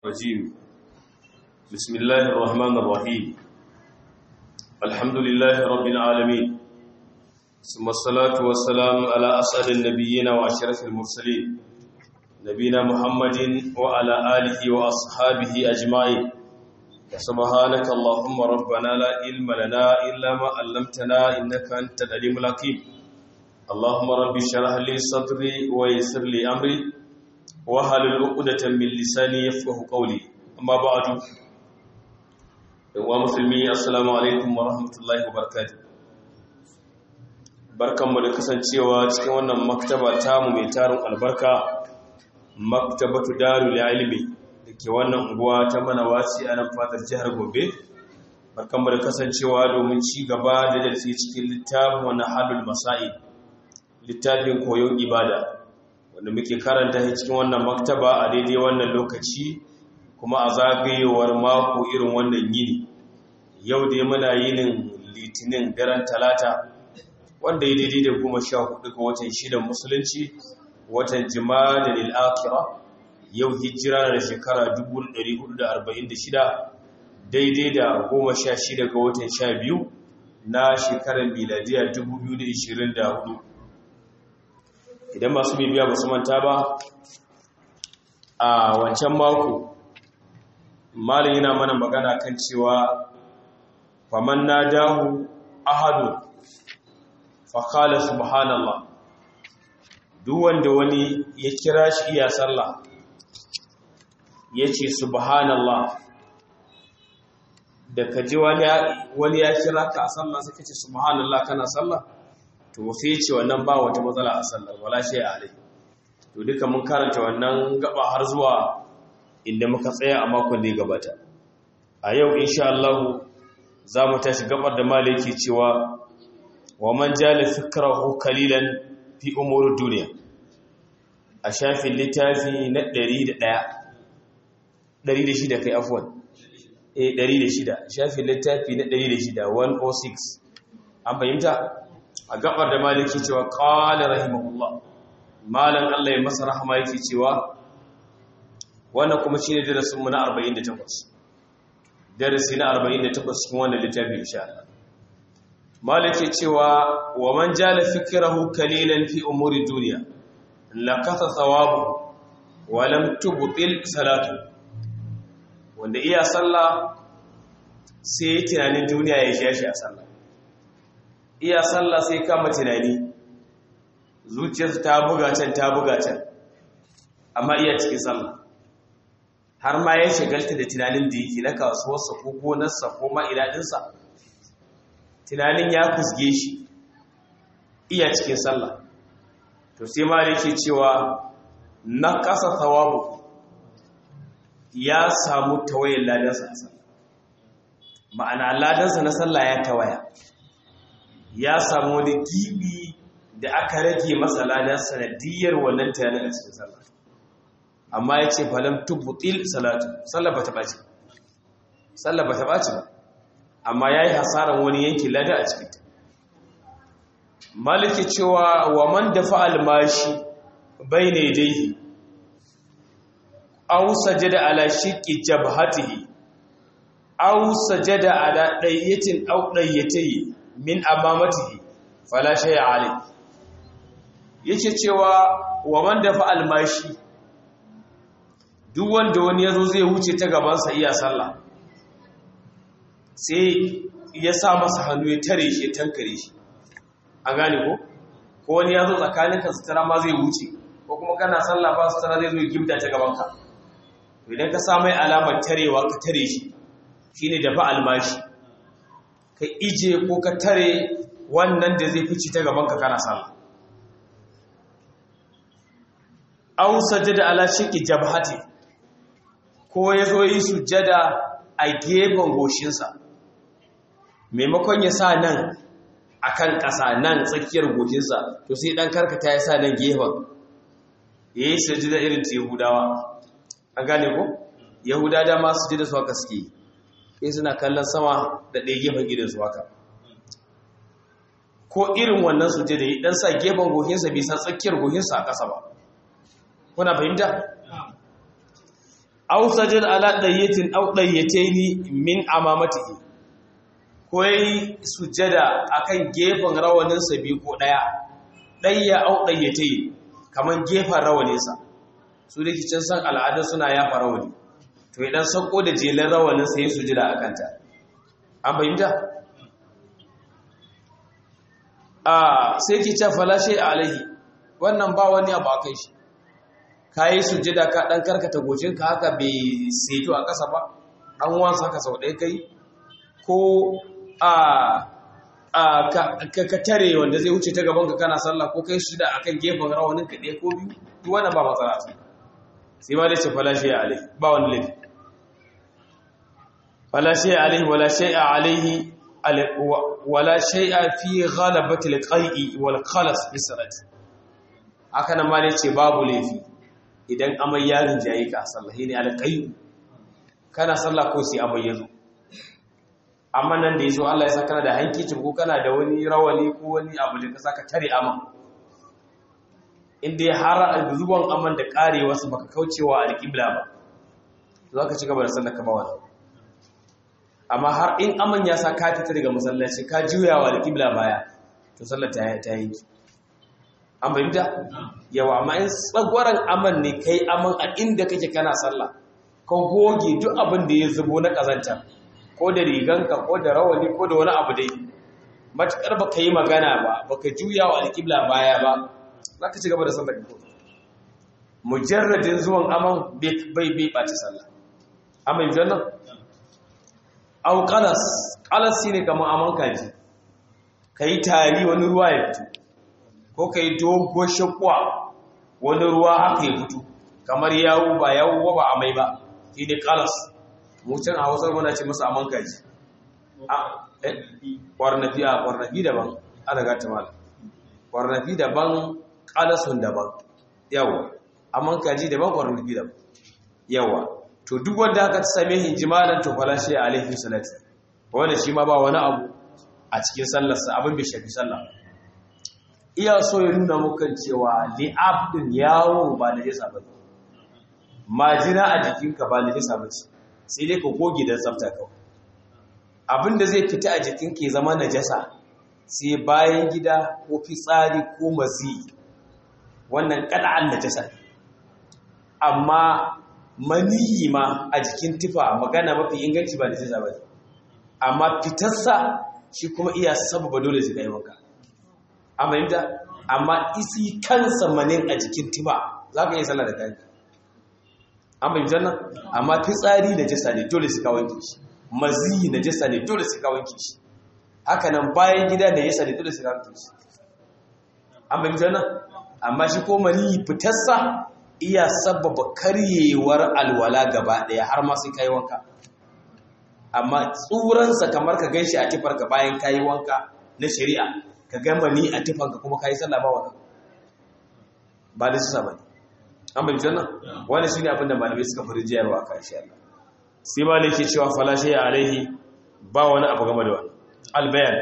الرجيم بسم الله الرحمن الرحيم الحمد لله رب العالمين ثم الصلاة والسلام على أسعد النبيين وأشرف المرسلين نبينا محمد وعلى آله وأصحابه أجمعين سبحانك اللهم ربنا لا علم لنا إلا ما علمتنا إنك أنت العليم الحكيم اللهم رب اشرح لي صدري ويسر لي أمري wahalul uqdatan min lisani yafqahu qawli amma ba'du wa muslimi assalamu alaikum wa rahmatullahi wa barakatuh barkanmu da kasancewa cikin wannan maktaba tamu mai tarin albarka maktabatu darul ilmi dake wannan unguwa ta Manawaci a nan fadar jihar Gombe barkanmu da kasancewa domin ci gaba da darasi cikin littafin wannan halul masail littafin koyon ibada wanda muke karanta shi cikin wannan maktaba a daidai wannan lokaci kuma a zagayewar mako irin wannan yini yau dai muna yinin litinin daren talata wanda ya daidai da 14 ga watan 6 musulunci watan jumada lil akhirah yau hijira da shekara 1446 daidai da 16 ga watan 12 na shekarar miladiya 2024 idan masu bibiya ba su manta ba a wancan mako malin yana mana magana kan cewa faman nadahu ahadu fa qala subhanallah duk wanda wani ya kira shi iya sallah yace subhanallah da kaji wani ya kira ka a sallah sai kace subhanallah kana sallah to sai ce wannan ba wata matsala a sallar wala shay alai to duka mun karanta wannan gaba har zuwa inda muka tsaya a makon da ya gabata a yau insha Allah za mu tashi gabar da malaki cewa wa man jala fikrahu qalilan fi umuri dunya a shafin littafi na 106 kai afwan 106 shafin littafi na 106 106 an fahimta a gabar da maliki cewa qala rahimahullah malan Allah ya masa rahama yake cewa wannan kuma shine darasin mu na 48 darasi na 48 cikin wannan littafi insha Allah maliki cewa wa man jala fikrahu qalilan fi umuri dunya laqata thawabu wa lam tubtil salatu wanda iya sallah sai tunanin duniya ya shashi a sallah iya sallah sai kama tunani zuciyarsa ta buga can amma iya cikin sallah har ma ya shagalta da tunanin da yake na kasuwarsa ko gonarsa ko ma'iladinsa tunanin ya kusge shi iya cikin sallah to sai ma yake cewa na kasa thawabu ya samu tawayen ladansa a sallah ma'ana ladansa na sallah ya tawaya ya samu wani gibi da aka rage masa ladan sanadiyar wannan tunanin a cikin sallah amma ya ce falam tubtil salatu sallah bata baci ba amma yayi hasaran wani yankin lada a cikin ta maliki cewa wa man dafa almashi bayna yadayhi aw sajada ala shiqqi jabhatihi aw sajada ala dayyatin aw dayyatayi min amamatihi fala shay alai yace cewa wa man dafa almashi duk wanda wani yazo zai wuce ta gaban sa iya sallah sai ya sa masa hannu ya tare shi ya tankare shi an gane ko wani yazo tsakaninka sutura ma zai wuce ko kuma kana sallah ba sutura zai zo ya gimta ta gaban ka idan ka sa mai alamar tarewa ka tare shi shine dafa almashi ka ije ko ka tare wannan da zai fice ta gaban ka kana sallah aw sajada ala shiqqi jabhati ko yazo yi sujjada a gefen goshinsa maimakon ya sa nan akan ƙasa nan tsakiyar goshinsa to sai dan karkata ya sa nan gefen yayi sujjada irin ta Yahudawa an gane ko Yahudawa da ma sujjada su haka suke sai suna kallon sama da ɗaya gefen gidansu haka ko irin wannan suje da dan sa gefen gohinsa bisa tsakiyar gohinsa a ƙasa ba kuna fahimta aw sajada ala dayyatin aw dayyataini min amamatihi ko yayi sujada akan gefen rawanin sa biyu ko dayya aw dayyataini kaman gefen rawanin sa su dake can san al'adun suna yafa rawani to idan sako da jelan rawanin sa yayi sujada akan ta an bayyana sai ki ce falashe alaihi wannan ba wani abu akai shi kai sujjada ka dan karkata goshinka haka bai seto a ƙasa ba dan uwansa haka sau ɗaya kai ko ka tare wanda zai wuce ta gaban ka kana sallah ko kai shi da akan gefen rawanin ka ɗaya ko biyu duk wannan ba matsala sai ma dai ce falashe alaihi ba wani laifi falashe alaihi wala shay'a alaihi wala shay'a fi ghalabati al-qai'i wal khalas fi salati haka nan ma ne ce babu laifi idan amai yarin jayi ka sallahi ne al-qai'u kana sallah ko sai amai yazo amma nan da yazo Allah ya saka kana da hankicin ko kana da wani rawani ko wani abu da ka saka tare aman inda har zuban aman da karewa su baka kaucewa al-qibla ba zaka ci gaba da sallar ka ba wannan amma har in aman ya sa ka fita daga masallaci ka juyawa da kibla baya to sallar ta yi an bayyana yawa amma in tsagwaran aman ne kai aman a inda kake kana sallah ka goge duk abin da ya zubo na kazanta ko da riganka ko da rawani ko da wani abu dai matakar baka yi magana ba baka juyawa da kibla baya ba zaka ci gaba da sallar ka mujarradin zuwan aman bai ɓaci sallah amma yanzu nan au qalas shine kamar aman kaji kai tari wani ruwa ya fito ko kai dogo shakwa wani ruwa haka ya fito kamar yawo ba amai ba shine qalas mu can a Hausa muna ce masa aman kaji kwarnafi daban alaga ta mal kwarnafi daban qalasun daban yawa aman kaji daban kwarnafi daban yawa to duk wanda aka same shi jimalan to falashi alaihi salatu wanda shi ma ba wani abu a cikin sallarsa abin bai shafi sallah iya so ya nuna muku cewa li'ab din yawo ba da yasa ba majina a jikinka ba da yasa ba sai dai ka goge da tsafta kawai abinda zai fita a jikinka ya zama najasa sai bayan gida ko fitsari ko mazi wannan kada'an najasa amma maniyi ma a jikin tufa magana mafi inganci ba da zai zaba amma fitarsa shi kuma iya sababa dole su ga wanka amma yadda amma isi kansa manin a jikin tufa za ka yi sallah da kayan amma yadda nan amma fitsari da jasa ne dole su ka wanke shi maziyi da jasa ne dole su ka wanke shi haka nan bayan gida da yasa ne dole su ka wanke shi amma yadda nan amma shi ko maniyi fitarsa iya sababa karyewar alwala gaba daya har ma sai kai wanka amma tsuransa kamar ka ganshi a tifarka bayan kai wanka na shari'a ka ga mani a tifarka kuma kai sallah ba wannan ba da su bane an bayyana wannan wannan shine abin da malamai suka fara jiyarwa kan insha Allah sai ba yake cewa fala shay alaihi ba wani abu game da wannan albayan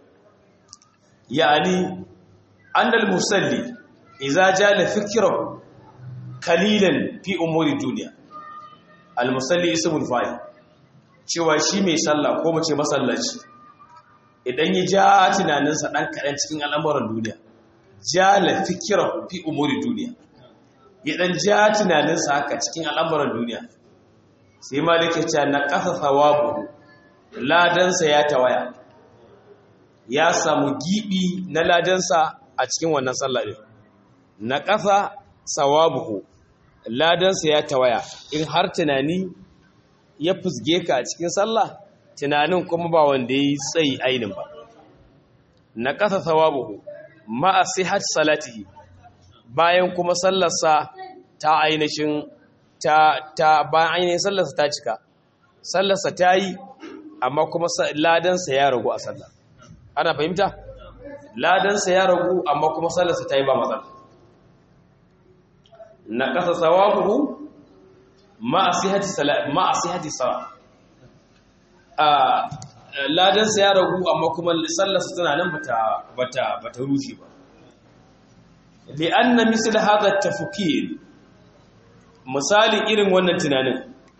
yani annal musalli idza jala fikrahu kalilan fi umuri duniya al-musalli ismul fa'il cewa shi mai sallah ko mace masallaci idan ya ja tunaninsa dan kadan cikin al'amuran duniya jala fikra fi umuri duniya ya dan ja tunaninsa haka cikin al'amuran duniya sai malike ce na qasa thawabu ladansa ya tawaya ya samu gibi na ladansa a cikin wannan sallah din na qasa sawabuhu ladansa ya tawaya in har tunani ya fusge ka a cikin sallah tunanin kuma ba wanda yi tsayi ainin ba na kasa sawabuhu ma'a sihat salatihi bayan kuma sallarsa ta ainihin ta bayan ainihin sallarsa ta cika sallarsa ta yi amma kuma ladansa ya ragu a sallah ana fahimta ladansa ya ragu amma kuma sallarsa ta yi ba matsala na kasa sawabuhu ma'asihati sala ladansa ya ragu amma kuma sallarsa tana nan bata rushe ba li anna misl hadha at-tafkir misali irin wannan tunanin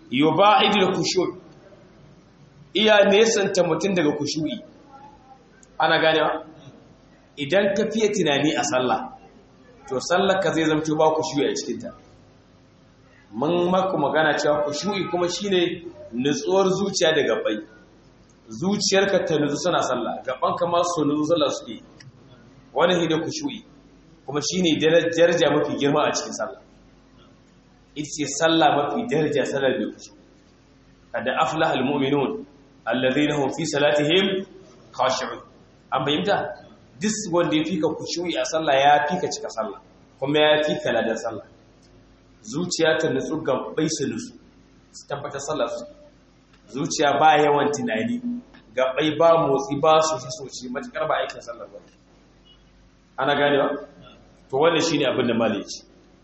yuba'idul khushu' iya nesanta mutum daga khushu'i ana ganewa idan ka fiye tunani a sallah to sallar ka zai zamto ba khushu'i a cikin ta mun maku magana cewa khushu'i kuma shine nutsuwar zuciya da gabai zuciyarka ta nutsu suna sallah gaban ka ma su nutsu sallah suke wannan shine khushu'i kuma shine daraja mafi girma a cikin sallah ita ce sallah mafi daraja sallar da khushu'i kada aflaha almu'minun alladhina hum fi salatihim khashi'un an bayyana duk wanda ya fika khushu'i a sallah ya fika cika sallah kuma ya fika ladan sallah zuciya ta nutsu gabbai su nutsu su tabbatar sallah su zuciya ba yawan tunani gabbai ba motsi ba su soci matakar ba aikin sallah ba ana ganewa to wannan shine abin da malai ce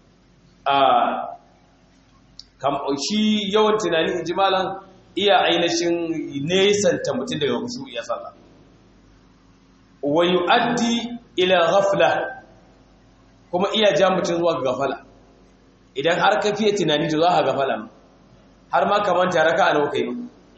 shi yawan tunani jimalan iya ainihin nesanta mutum daga khushu'i a sallah wa yu'addi ila ghafla kuma iya ja mutum zuwa ga gafala idan har ka fiye tunani to za ka gafala har ma kaman tare ka alwa kai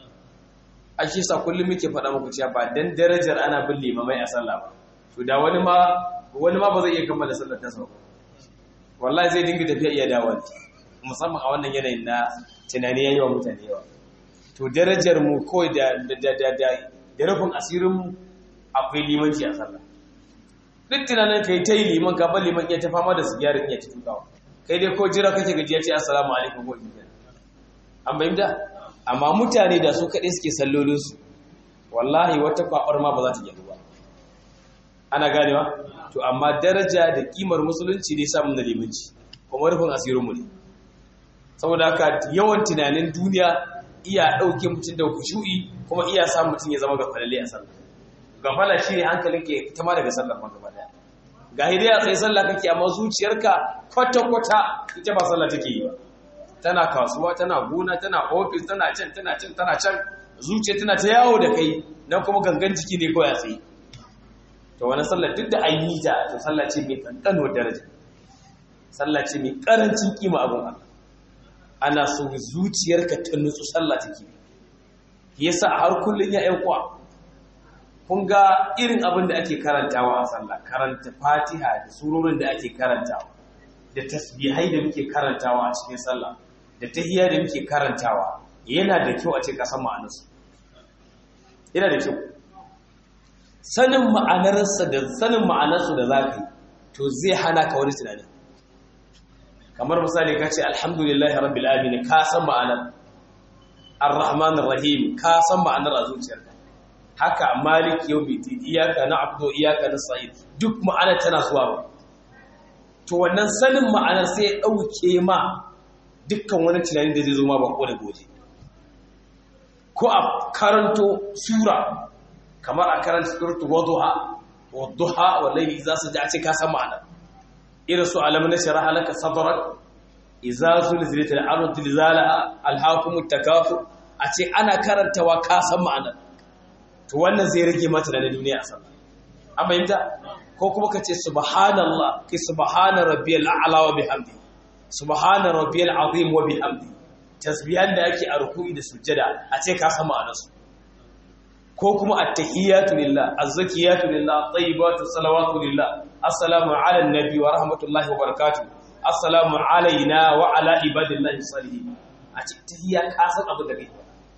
a shi sa kullum muke faɗa muku cewa ba dan darajar ana bin limamai a sallah ba to da wani ma ba zai iya kammala sallar ta sau wallahi zai dinga tafiya iya dawo musamman a wannan yanayin na tunani yayi wa mutane yawa to darajar mu kawai da rufin asirin mu akwai limanci a sallah duk tunanin kai ta yi liman ka ba liman ya ta fama da sigarin ya ta tukawa kai dai ko jira kake gajiya ce assalamu alaikum ko jiya an bayyana amma mutane da su kaɗai suke sallolinsu wallahi wata kwabar ma ba za ta gyaru ba ana ganewa to amma daraja da kimar musulunci ne samun da limanci kuma rufin asirinmu ne saboda haka yawan tunanin duniya iya ɗauke mutum da kushu'i kuma iya sa mutum ya zama gafalalle a sallah gafala shi ne hankalin ke ta ma daga sallar ma gaba daya ga hidaya tsaye sallah kake amma zuciyarka kwata-kwata ita ba sallah take yi ba tana kasuwa tana gona tana ofis tana can zuciya tana ta yawo da kai nan kuma gangan jiki ne kawai a tsaye to wani sallah duk da an yi ta to sallah ce mai kankanuwar daraja sallah ce mai karancin kima abun Allah ana so zuciyarka ta nutsu sallah take yasa har kullun ya ƴan kwa kun ga irin abin da ake karantawa a sallah karanta Fatiha da surorin da ake karantawa da tasbihai da muke karantawa a cikin sallah da tahiyya da muke karantawa yana da kyau a ce ka san ma'anarsu yana da kyau sanin ma'anarsu da zaka yi to zai hana ka wani tunani kamar misali ka ce alhamdulillahi rabbil alamin ka san ma'anar arrahmanir rahim ka san ma'anar a zuciyarka haka malik yawmiddin iyyaka na'budu wa iyyaka nasta'in duk ma'anar tana zuwa to wannan sanin ma'anar sai ya dauke ma dukkan wani tunani da zai zo ma bako da goje ko a karanto sura kamar a karanta suratul wadduha wallahi za su ji a ce ka san ma'anar irin su alam nashraha laka sadrak idza zulzilatil ardu zilzalaha alhaakumut takafur a ce ana karantawa ka san ma'anar to wannan zai rage mata da duniya a sallah an bayyana ko kuma kace subhanallah ki subhana rabbiyal a'la wa bihamdi subhana rabbiyal azim wa bihamdi tasbihan da ake a ruku'i da sujjada a ce ka san ma'anar su ko kuma at-tahiyatu lillah az-zakiyatu lillah tayyibatu salawatu lillah assalamu ala an-nabi wa rahmatullahi wa barakatuh assalamu alayna wa ala ibadillahi salihin a ce tahiyya ka san abin da kai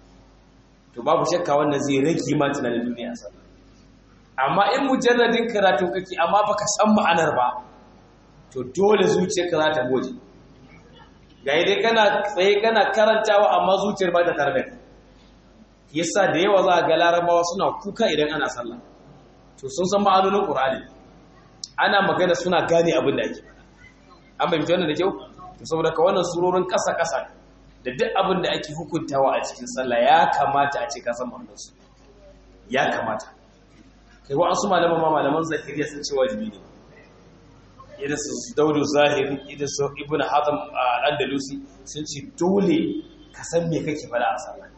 to babu shakka wannan zai rage ma tunanin duniya sallah amma in mujarradin karatu kake amma baka san ma'anar ba to dole zuciyarka za ta goje ga dai kana tsaye kana karantawa amma zuciyar ba ta tare da kai yasa da yawa za ga larabawa suna kuka idan ana sallah to sun san ma'anonin qur'ani ana magana suna gane abin da ake an bayyana wannan da kyau to saboda ka wannan surorin kasa da duk abin da ake hukuntawa a cikin sallah ya kamata a ce ka san ma'anarsu ya kamata kai wa asu malaman zahiriya sun ce wajibi ne idan su daudu zahiri idan su ibnu hazm al-andalusi sun ce dole ka san me kake fada a sallah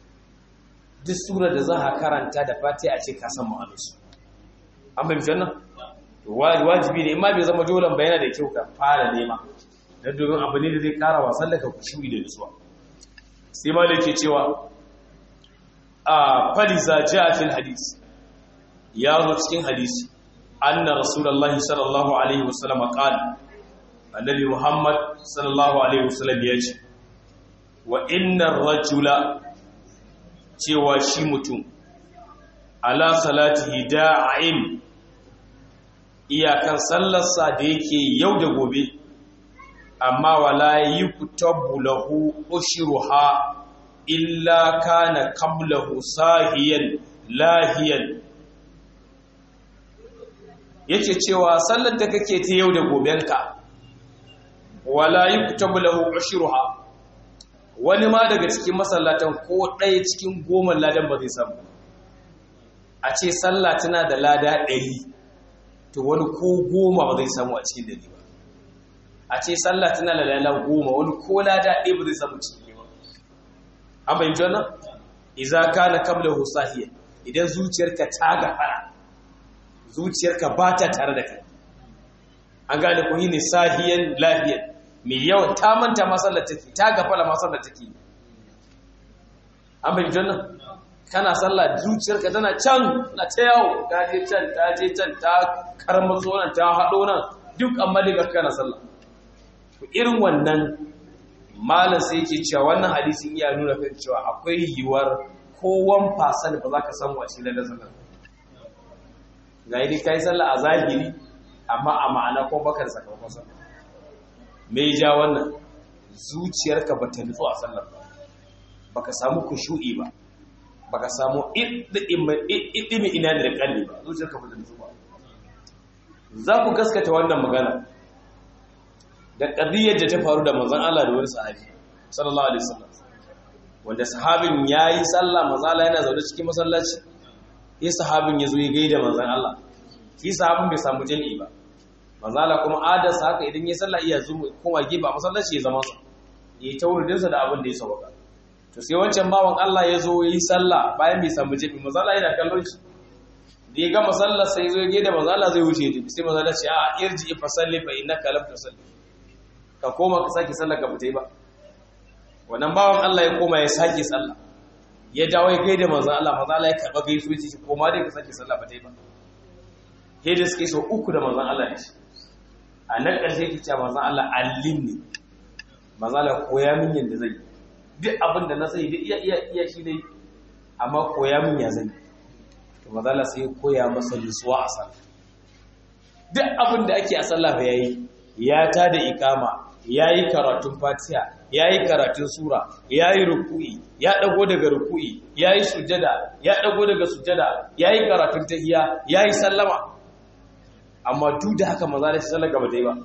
duk sura da za ka karanta da fatiha a ce ka san ma'anarsu an bayyana wannan wajibi ne amma bai zama dolan bayana da kyau ka fara nema dan domin abu ne da zai kara wa sallaka kushuri da nutsuwa sai malike cewa a faliza ja'a fil hadis ya zo cikin hadisi anna rasulullahi sallallahu alaihi wasallam qala annabi muhammad sallallahu alaihi wasallam ya ce wa innar rajula cewa shi mutum ala salatihi da'im iyakan sallarsa da yake yau da gobe amma wala yuktabu lahu ushruha illa kana qablahu sahiyan lahiyan yace cewa sallar da kake ta yau da gobenka wala yuktabu lahu ushruha wani ma daga cikin masallatan ko ɗaya cikin 10 ladan ba zai samu a ce sallah tana da lada 100 to wani ko 10 ba zai samu a cikin dare ba a ce sallah tana da lada 10 wani ko lada 1 ba zai samu cikin ba an bayyana wannan idza kana qablahu sahiya idan zuciyarka ta gafara zuciyarka ba ta tare da kai an gane ko ne sahiyan lahiyan mai yawan ta manta masallar take ta gafala masallar take an bayyana wannan kana sallah zuciyarka tana can na ta yawo ta je can ta karmatso nan ta hado nan duk amma daga kana sallah to irin wannan malam sai yake cewa wannan hadisin iya nuna kan cewa akwai yiwuwar ko 1% ba za ka samu a cikin da sallah ga yi kai sallah a zahiri amma a ma'ana ko bakar sakamakon sallah me ja wannan zuciyarka ba ta nutsu a sallar ba baka samu kushu'i ba baka samu idimi ina da kalli ba zuciyarka ba ta nutsu ba za ku gaskata wannan magana da qadiyyar da ta faru da manzon Allah da wani sahabi sallallahu alaihi wasallam wanda sahabin yayi sallah manzon Allah yana zaune cikin masallaci sai sahabin yazo ya gaida manzon Allah shi sahabin bai samu jami'i ba manzon Allah kuma adarsa haka idan yayi sallah iya zuwa kuma giba masallaci ya zama sa yayi tauridin sa da abin da ya sauka to sai wancan bawan Allah yazo yayi sallah bayan bai samu jami'i manzon Allah yana kallon shi da ya gama sallar sai yazo ya gaida manzon Allah zai wuce sai manzon Allah ce a irji fa salli fa innaka lam tusalli ka koma ka sake sallar ka bata yi ba wannan bawan Allah ya koma ya sake sallah ya dawo ya gaida manzon Allah manzon Allah ya karba gaisuwa shi koma dai ka sake sallah bata yi ba sai da suke so uku da manzon Allah ne a nan ƙarshe ki ce manzon Allah allimni manzon Allah koya min yanda zai duk abin da na sai duk iya shi dai amma koya min ya zai to manzon Allah sai ya koya masa nutsuwa a sallah duk abin da ake a sallah fa yayi ya tada ikama yayi karatun fatiha yayi karatun sura yayi ruku'i ya dago daga ruku'i yayi sujada ya dago daga sujada yayi karatun tahiyya yayi sallama amma duk da haka maza da sallar gaba dai ba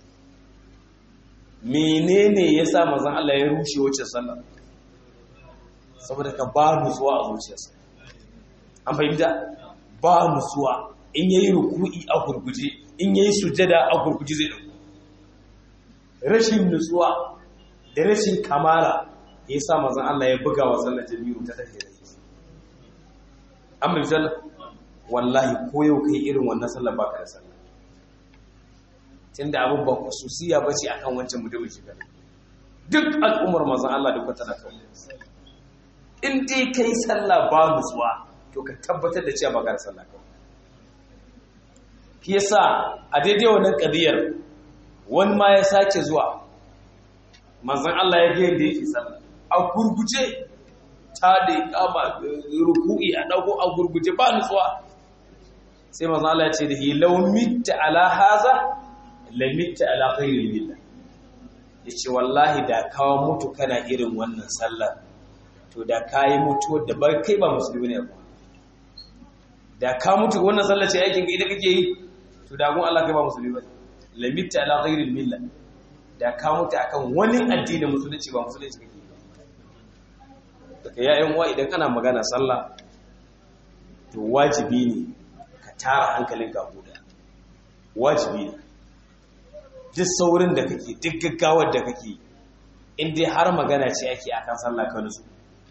menene yasa manzon Allah ya rushe wacce sallar saboda ka ba nutsuwa a zuciyarsa an fahimta ba nutsuwa in yayi ruku'i a gurguje in yayi sujada a gurguje zai dauko rashin nutsuwa da rashin kamala ya sa mazan Allah ya buga wa sallar jami'u ta tafiye da shi amma misal wallahi ko yau kai irin wannan sallar baka da sallah tunda abin ba khususiya bace akan wancan mutumin shiga duk al'ummar mazan Allah duk wata na kawai in dai kai sallah ba nutsuwa to ka tabbatar da cewa baka da sallah kawai shi yasa a daidai wannan kadiyar wani ma ya sake zuwa manzan Allah ya gaya da yake sallah a gurguje ta da ikama ruku'i a dago a gurguje ba nutsuwa sai manzan Allah ya ce da law mitta ala haza la mitta ala ghairi billah yace wallahi da kawo mutu kana irin wannan sallar to da kai mutuwar da ba kai ba musulmi ne ba da ka mutu wannan sallar ce aikin idan kake yi to da gun Allah kai ba musulmi ba lamitta ala ghairil millah da ka mutu akan wani addinin musulunci ba musulunci kake daga yayin wa idan kana magana sallah to wajibi ne ka tara hankalinka guda wajibi ne duk saurin da kake duk gaggawar da kake in dai har magana ce ake akan sallah ka nutsu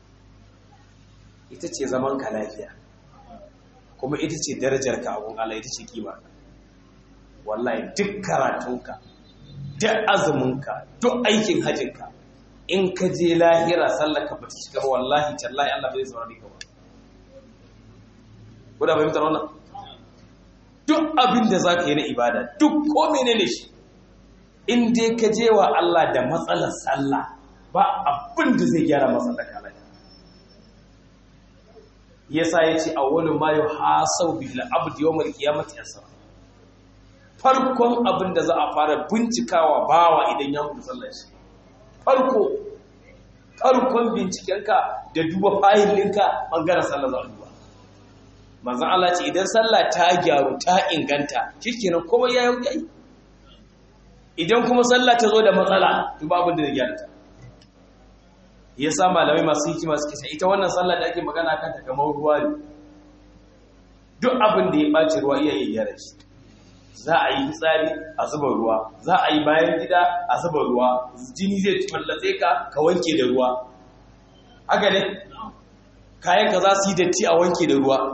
ita ce zaman ka lafiya kuma ita ce darajar ka abun Allah ita ce kima wallahi duk karatunka duk azuminka duk aikin hajjinka in ka je lahira sallar ka bata cika wallahi tallahi Allah bai saurare ka ba ko da bai mutar wannan duk abin da zaka yi na ibada duk ko menene shi in dai ka je wa Allah da matsalar sallah ba abin da zai gyara matsalar ka lafiya yasa yace awwalu ma yuhasabu bil abdi yawm al qiyamati as-salah farkon abin da za a fara bincikawa bawa idan ya mutu sallar shi farkon bincikenka da duba fahilinka bangaren sallar za a duba manzon Allah ce idan sallah ta gyaru ta inganta shikenan komai ya yi idan kuma sallah ta zo da matsala to babu da gyara ta yasa malamai masu hikima suke ce ita wannan sallah da ake magana kanta kamar ruwa ne duk abin da ya baci ruwa iya gyara shi za a yi tsari a zuba ruwa za a yi bayan gida a zuba ruwa jini zai fallatse ka wanke da ruwa haka ne kayan ka za su yi datti a wanke da ruwa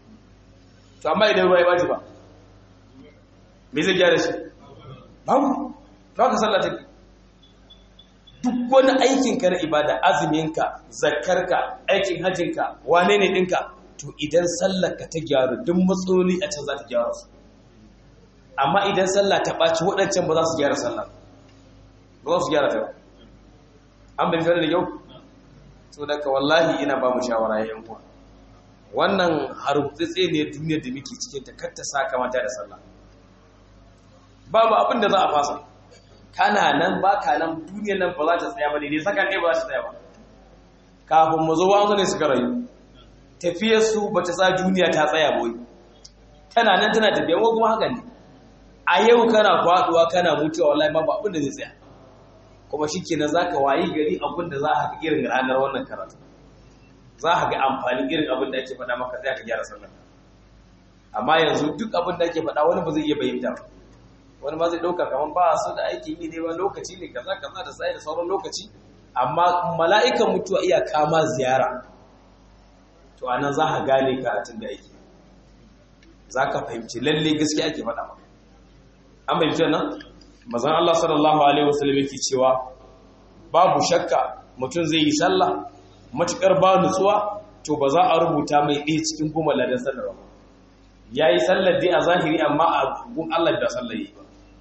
to amma idan ruwa ya baci ba me zai gyara shi babu ba ka sallah take duk wani aikin ka na ibada azuminka zakarka aikin hajjinka wane ne dinka to idan sallar ka ta gyaru duk matsaloli a can za ta gyara su amma idan sallah ta ɓaci waɗancan ba za su gyara sallah ba za su gyara ta an bin fere da yau so daga wallahi ina ba mu shawara yayin kuwa wannan harbutsitse ne duniyar da muke cikin ta kar ta saka mata da sallah babu abin da za a fasa kana nan ba ka nan duniyar nan ba za ta tsaya ba daidai saka ne ba za ta tsaya ba kafin mu zo wanzu ne suka rayu tafiyar su ba ta sa duniya ta tsaya ba tana nan tana tafiya ko kuma haka ne a yau kana faduwa kana mutuwa wallahi babu abin da zai tsaya kuma shikenan zaka wayi gari abin da za ka ga irin ranar wannan karatu za ka ga amfani irin abin da ake faɗa maka sai ka gyara sallar amma yanzu duk abin da ake faɗa wani ba zai iya bayyana ba wani ma zai dauka kaman ba su da aiki yi ne ba lokaci ne kaza kaza da sai da sauran lokaci amma mala'ikan mutuwa iya kama ziyara to anan za ka gane karatun da ake za ka fahimci lalle gaskiya ake faɗa maka an bai fiye nan mazan Allah sallallahu Alaihi wasallam yake cewa babu shakka mutum zai yi sallah matuƙar ba nutsuwa to ba za a rubuta mai ɗaya cikin goma ladan sallar ba ya yi sallar dai a zahiri amma a gun Allah da sallar yi ba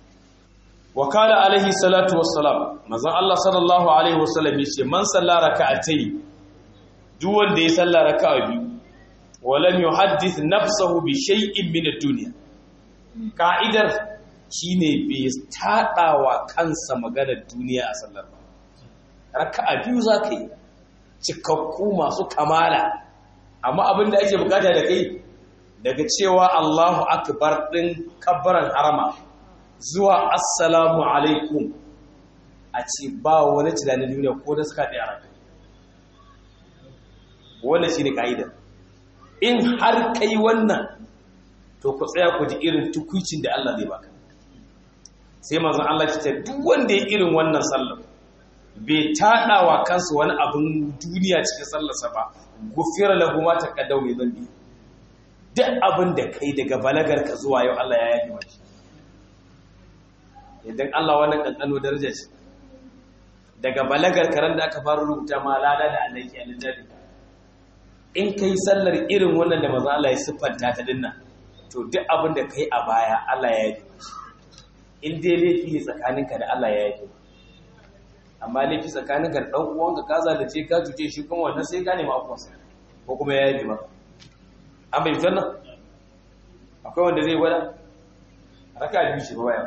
wa kala alaihi salatu wassalam mazan Allah sallallahu Alaihi wasallam ya ce man sallah raka'atai duk wanda ya sallah raka'a biyu walam yuhaddith nafsahu bi shay'in min ad-dunya ka'idar shine bai taɗawa kansa maganar duniya a sallar ba raka'a biyu zaka yi cikakku masu kamala amma abin da ake bukata da kai daga cewa Allahu akbar din kabbaran harama zuwa assalamu alaikum a ce ba wani tunanin duniya ko da suka ɗaya raka wannan shine ka'idar in har kai wannan to ku tsaya ku ji irin tukuicin da Allah zai baka sai manzon Allah ya ce duk wanda ya irin wannan sallar bai taɗawa kansu wani abin duniya cikin sallarsa ba gufira lahu ma taqaddama min dhanbi duk abin da kai daga balagar ka zuwa yau Allah ya yafi maka idan Allah wannan kankano daraja ce daga balagar karan da aka fara rubuta ma lada da Allah ke aljanna in kai sallar irin wannan da manzon Allah ya siffanta ta dinnan to duk abin da kai a baya Allah ya yafi in dai laifi ne tsakaninka da Allah ya yafi amma laifi tsakaninka da ɗan uwanka ka zalace ka cuce shi kuma wannan sai ka nemi afuwarsa ko kuma ya yafi maka an bai fitar nan akwai wanda zai gwada raka biyu shi baya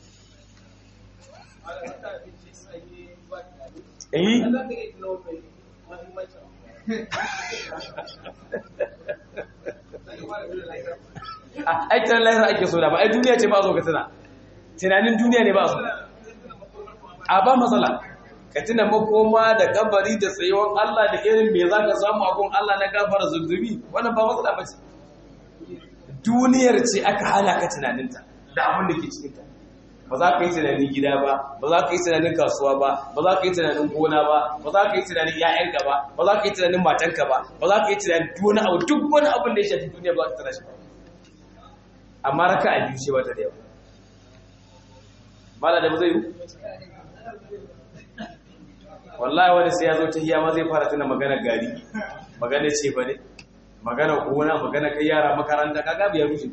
aikin lahira ake so da ba ai duniya ce ba zo ka tana tunanin duniya ne ba so a ba matsala ka tuna makoma da kabari da tsayuwar Allah da irin me za ka samu akun Allah na gafara zurzubi wannan ba matsala ba ce duniyar ce aka hana ka tunaninta da abin da ke cikinta ba za ka yi tunanin gida ba ba za ka yi tunanin kasuwa ba ba za ka yi tunanin gona ba ba za ka yi tunanin 'ya'yanka ba ba za ka yi tunanin matanka ba ba za ka yi tunanin duk wani abin da ya shafi duniya ba za ka tana shi ba amma raka a biyu ce ba ta da yawa ba da ba zai yi wallahi wani sai ya zo tahiyya ma zai fara tuna magana gari, magana ce ba ne, magana gona, magana kai yara makaranta, kaga biyar rushe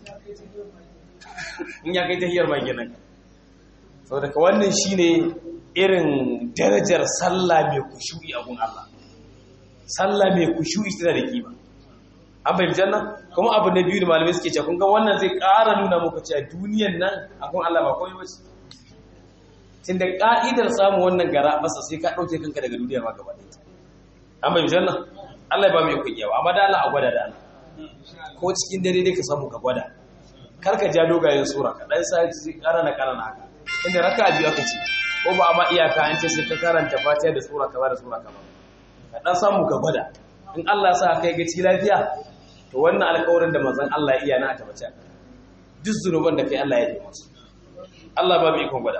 in ya kai tahiyyar ba kenan. Saboda ka wannan shine irin darajar sallah mai kushu'i a gun Allah. Sallah mai kushu'i tana da kima. An bai janna kuma abu na biyu da malamai suke cewa kun ga wannan zai ƙara nuna muku cewa duniyar nan a gun Allah ba komai ba ce. Tunda ka'idar samu wannan gara masa sai ka dauke kanka daga duniya ma gaba ɗaya. An bai janna Allah ba mai kunyawa amma da Allah a gwada da Allah. Ko cikin dare dai ka samu ka gwada. Kar ka ja dogayen sura ka dan sai karana haka. Inda raka biyu aka ce ko ba amma iyaka an ce sai ka karanta Fatiha da sura kaza da sura kaza. Ka dan samu ka gwada. In Allah ya sa kai gaci lafiya to wannan alƙawarin da manzon Allah ya iya na aka bace. Duk zunuban da kai Allah ya yi musu. Allah ba mu ikon gwada.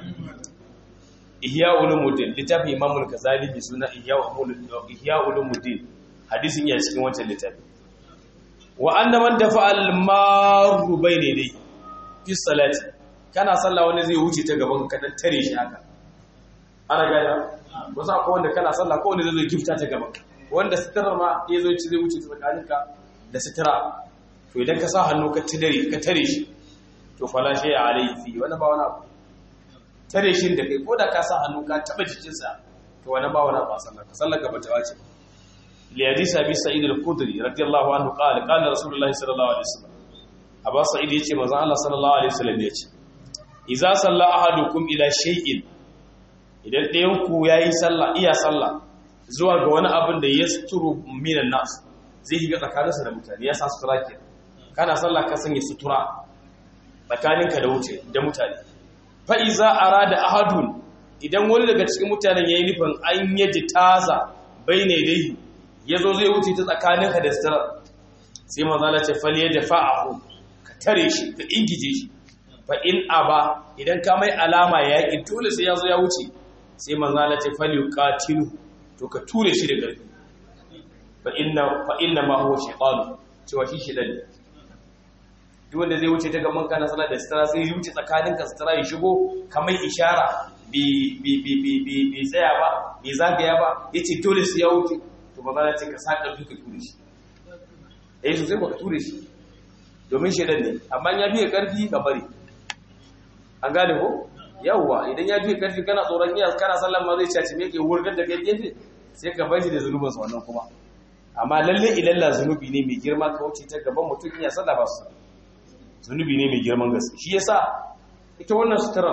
Ihya ulumuddin littafi Imam al-Ghazali bi suna Ihya ulumuddin hadisin ya cikin wancan littafi. Wa anna man dafa al-maru bayne dai fi salati kana sallah wani zai wuce ta gaban ka dan tare shi haka ana gaya wasu akwai wanda kana sallah ko wanda zai gifta ta gaban wanda sitira ma yazo ci zai wuce ta tsakaninka da sitira to idan ka sa hannu ka tare shi to fala shay alayhi fi wani ba wani abu tare shi da kai ko da ka sa hannu ka taba jikinsa to wani ba wani ba sallar ka bata wace لحديث أبي سعيد الخدري رضي الله عنه قال رسول الله صلى الله عليه وسلم أبا سعيد يجي مزان الله صلى الله عليه وسلم يجي إذا صلى أحدكم إلى شيء إذا ɗayanku yayi sallah iya sallah zuwa ga wani abin da yasturu minan nas zai higa tsakaninsa da mutane ya sa sutura ke kana sallah ka sanya sutura tsakaninka da mutane fa iza arada ahadun idan wani daga cikin mutanen yayi nufin an yaji taza baine dai yazo zai wuce ta tsakaninka da sutura sai manzo Allah ce fal yadfa'u ka tare shi ka ingije shi fa in aba idan ka mai alama yaki dole sai yazo ya wuce sai manzo Allah ce fal yuqatilu to ka ture shi da garbi fa inna ma huwa shaytan cewa shi shedan duk wanda zai wuce ta gaban ka na sallar da sutura sai ya wuce tsakaninka sutura ya shigo kamar ishara bi tsaya ba bi zagaya ba yace dole sai ya wuce to ba za ce ka saka duka ture shi sosai ba ka ture shi domin shedan ne amma ya biye karfi ka bari an gane ko yawwa idan ya biye karfi kana tsoron iya kana sallan ma zai caci me ke wurgar da kai gefe sai ka bar shi da zunubin sa wannan kuma amma lalle ilalla zunubi ne mai girma ka wuce ta gaban mutum iya sallah ba su zunubi ne mai girman gaske shi yasa ita wannan sutura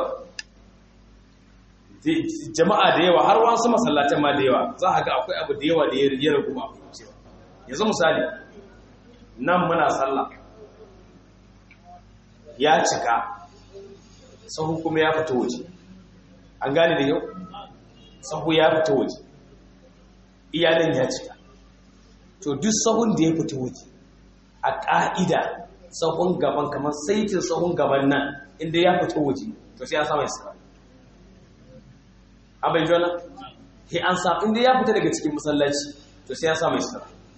jama'a da yawa har wasu masallatan ma da yawa za a ga akwai abu da yawa da ya ragu ba cewa yanzu misali nan muna sallah ya cika sahu kuma ya fita waje an gane da yau sahu ya fita waje iyalan ya cika to duk sahun da ya fita waje a ƙa'ida sahun gaban kamar saitin sahun gaban nan inda ya fita waje to sai ya samu isra abin jona sai an sa inda ya fita daga cikin masallaci to sai ya samu isra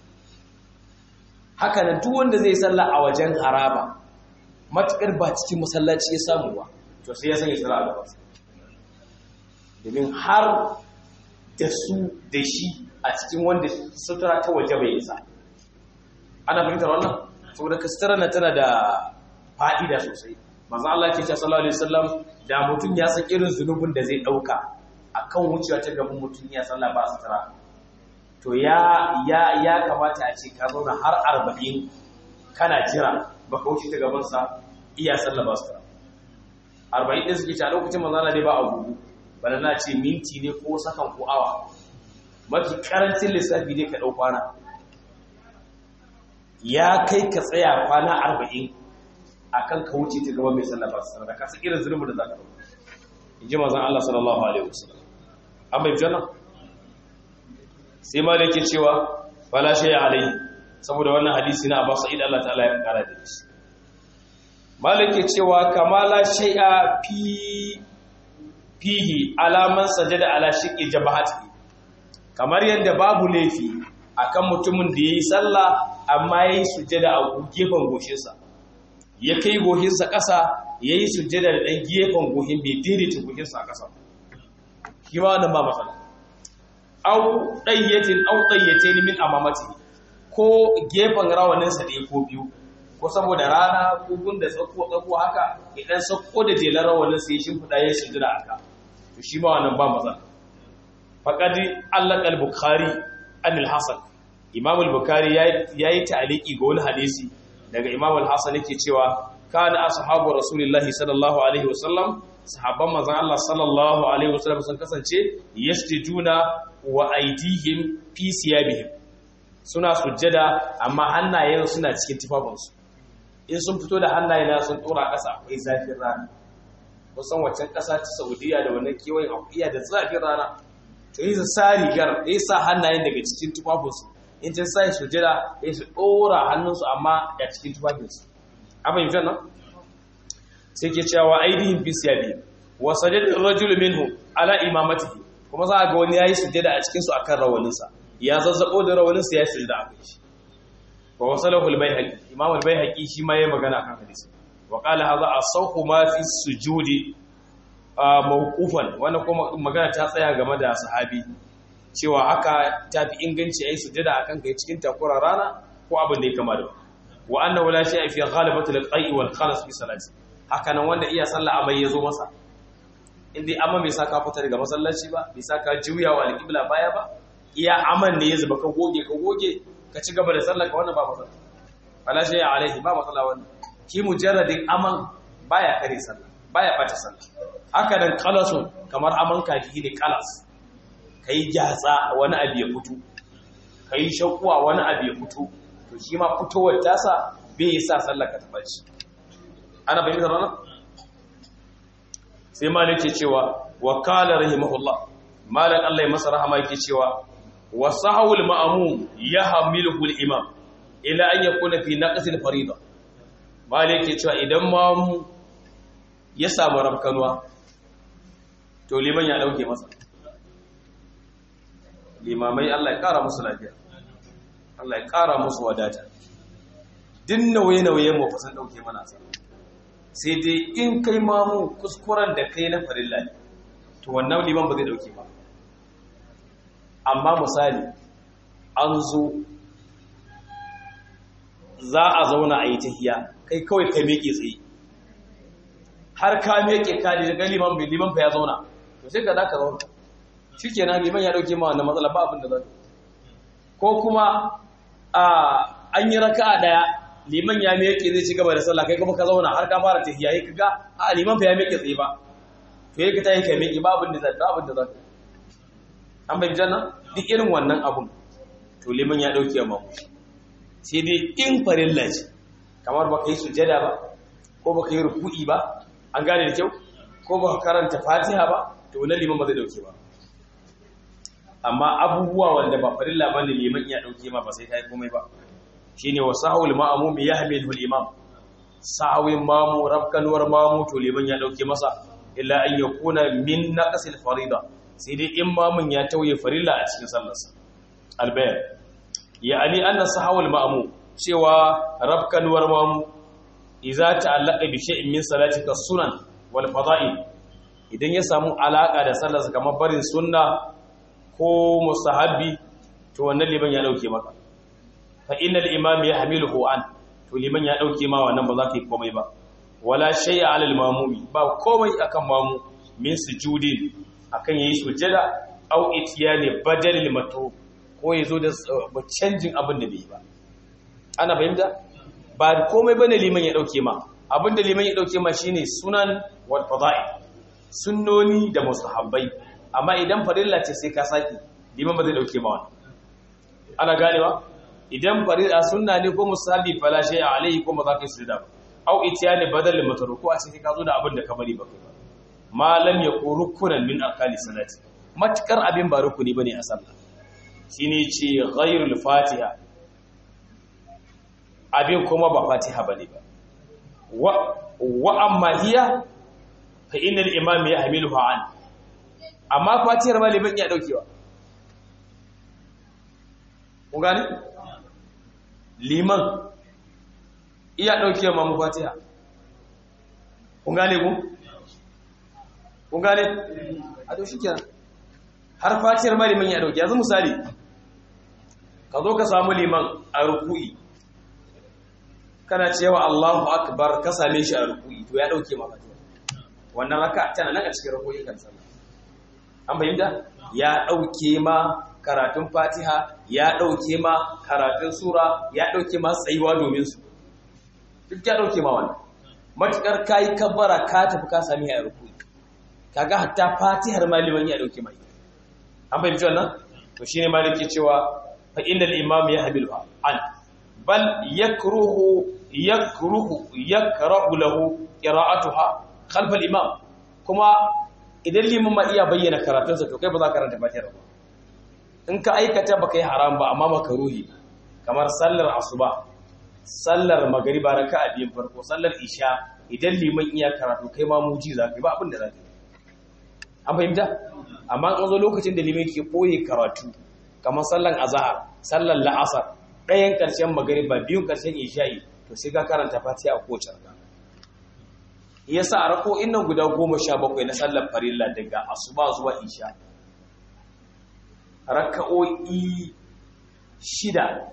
haka nan duk wanda zai salla a wajen haraba matukar ba cikin masallaci ya samu ba to sai ya sanya isra a gaban sa domin har da su da shi a cikin wanda sutura ta waje bai isa ana fahimtar wannan saboda sutura na tana da fa'ida sosai manzo Allah ke cewa sallallahu alaihi wasallam da mutum ya san irin zunubin da zai dauka akan wucewa ta gaban mutum ya sallah ba sutura to ya kamata a ce ka zauna har 40 kana jira baka wuce ta gaban sa iya sallah ba sutura 40 din suke ta lokacin manzo Allah dai ba abubu bana na ce minti ne ko sakan ko awa mafi karancin lissafi ne ka dau kwana ya kai ka tsaya kwana 40 akan ka wuce ta gaban mai sallah ba sutura da ka san irin zulubin da zaka dauka inji manzon Allah sallallahu alaihi wasallam amma janna sai malike cewa fala shay alai saboda wannan hadisi na Abu Sa'id Allah ta'ala ya kara da shi malike cewa kamala shay'a fihi alaman sajada ala shiqqi jabhati kamar yadda babu laifi akan mutumin da yayi sallah amma yayi sujada a gefen goshinsa ya kai goshinsa ƙasa yayi sujada da dan gefen goshin bai daidaita goshinsa a ƙasa shi ma wannan ba matsala aw dayyatin aw dayyatayn min amamati ko gefen rawanin sa ɗaya ko biyu ko saboda rana ko gunda tsako haka idan sako da jelar rawanin sa ya shimfida ya shindira aka to shi ma wannan ba matsala faqad allaka al-bukhari an al-hasan imam al-bukhari yayi ta'liqi ga wani hadisi daga imam al-hasan yake cewa kana ashabu rasulillahi sallallahu alaihi wasallam sahabban manzon Allah sallallahu alaihi wasallam sun kasance yasjuduna wa aydihim fi siyabihim suna sujjada amma hannayen suna cikin tufafinsu in sun fito da hannayen sun dora kasa akwai zafin rana kusan waccan kasa ta Saudiya da wannan kewayen afiya da zafin rana to yi sa rigar yi sa hannayen daga cikin tufafinsu in ta sai sujjada yi su dora hannunsu amma da cikin tufafinsu abin yi nan sai ke cewa aidihim fi siyabi wa sajada ar-rajul minhu ala imamatihi kuma za ga wani yayi sujjada a cikin su akan rawaninsa ya zazzabo da rawaninsa ya sujjada a kai shi wa wasalahu al-baihaqi imam al-baihaqi shi ma yayi magana kan hadisi wa qala hadha as-sawqu ma fi sujudi mawqufan wannan kuma magana ta tsaya game da sahabi cewa haka tafi inganci yayi sujjada akan kai cikin takura rana ko abin da ya kama da wa annahu la shay'a fi ghalabati al-qai wal khalas fi salati haka nan wanda iya sallah amai yazo masa indai amma bai saka fita daga masallaci ba bai saka juyawa al-qibla baya ba iya aman ne ya zuba ka goge ka ci gaba da sallar ka wannan ba matsala wala shay'a alaihi ba matsala wannan ki mujarradin aman baya kare sallah baya bata sallah haka nan qalasun kamar aman kafi ne qalas kai gyatsa wani abu ya fito kai shakkuwa wani abu ya fito to shi ma fitowar tasa bai sa sallar ka tabaci ana bayyana rana sai malik ke cewa wa qala rahimahullah malan Allah ya masa rahama yake cewa wa sahawul ma'mum yahmiluhu al-imam ila an yakuna fi naqsi al-farida malik ke cewa idan mamu ya samu rabkanwa to liman ya dauke masa limamai Allah ya kara musu lafiya Allah ya kara musu wadata din nauye-nauye mu fa san dauke mana sai dai in kai mamu kuskuren da kai na farilla ne to wannan liman ba zai dauke ba amma misali an zo za a zauna a yi tahiya kai kawai ka meke tsaye har ka meke ka da liman bai liman fa ya zauna to sai ka za ka zauna shikenan liman ya dauke ma wannan matsala ba abin da za ka ko kuma an yi raka'a daya liman ya meke zai ci gaba da sallah kai kuma ka zauna har ka fara tahiya yi kaga a liman fa ya meke tsaye ba to yake ta yanke meke ba abin da za an bai janna duk irin wannan abun to liman ya dauke ma mu sai dai in farilla ce kamar baka yi sujada ba ko baka yi ruku'i ba an gane da kyau ko baka karanta fatiha ba to wannan liman ba zai dauke ba amma abubuwa wanda ba farilla bane liman ya dauke ma ba sai kai komai ba shine wasahul ma'mum yahmilu al-imam sa'awin mamu rabkanwar mamu to liman ya dauke masa illa an yakuna min naqsil farida sai dai in mamun ya tauye farilla a cikin sallarsa albayan ya'ani anna sahawul ma'mum cewa rabkanwar mamu idza ta'allaqa bi shay'in min salatika sunan wal fada'il idan ya samu alaka da sallarsa kamar barin sunna ko mustahabbi to wannan liman ya dauke maka fa innal imam yahmiluhu an to liman ya dauke ma wannan ba za ka yi komai ba wala shay'a 'ala al-mamumi ba komai akan mamu min sujudin akan yayi sujada aw itiyani badal al-matu ko yazo da canjin abin da bai ba ana fahimta ba komai bane liman ya dauke ma abin da liman ya dauke ma shine sunan wal fada'il sunnoni da mustahabbai amma idan farilla ce sai ka saki liman ba zai dauke ma wannan ana ganewa idan farida sunna ne ko musabi fala shay alaihi ko maza kai sujada ba au itiyani badal matruku a cikin kazo da abin da ka bari ba kai ba malam ya rukunan min aqali salati matkar abin ba rukuni bane a sallah shine ce ghairul fatiha abin kuma ba fatiha bane ba wa amma hiya fa innal imam yahmiluha an amma fatihar maliban ya daukewa ku gane liman iya ɗauke ma mu fatiha kun gane ku? kun gane? a to shi kenan har fatihar ma liman ya dauke. Yanzu misali ka zo ka samu liman a ruku'i kana cewa Allahu akbar ka same shi a ruku'i to ya dauke ma fatiha. Wannan raka tana nan a cikin ruku'i kan sallah. An bayyana ya dauke ma karatun fatiha, ya dauke ma karatun sura, ya dauke ma tsayuwa domin su. Duk ya dauke ma wannan. Matukar kai kabbara ka tafi ka sami a ruku'i. Kaga hatta fatihar ma liman ya dauke mai. An bayyana wannan? To shine maliki cewa fa innal imam yahmilu an bal yakrahu lahu qira'atuha khalf al-imam. Kuma idan liman ma iya bayyana karatunsa to kai ba za ka karanta fatiha ba. In ka aikata baka yi haram ba amma makaruhi, kamar sallar asuba, sallar magriba raka'a biyun farko, sallar isha, idan liman iya karatu kai ma muji za ka yi ba abin da za ka yi. An fahimta? Amma an zo lokacin da liman ke koye karatu kamar sallar azhar, sallar la'asar, ɗayan ƙarshen magriba, biyun ƙarshen isha'i, to sai ka karanta fatiha a kowace raka'a. Yasa a rako'in nan guda 17 na sallar farilla daga asuba zuwa isha, raka'o'i 6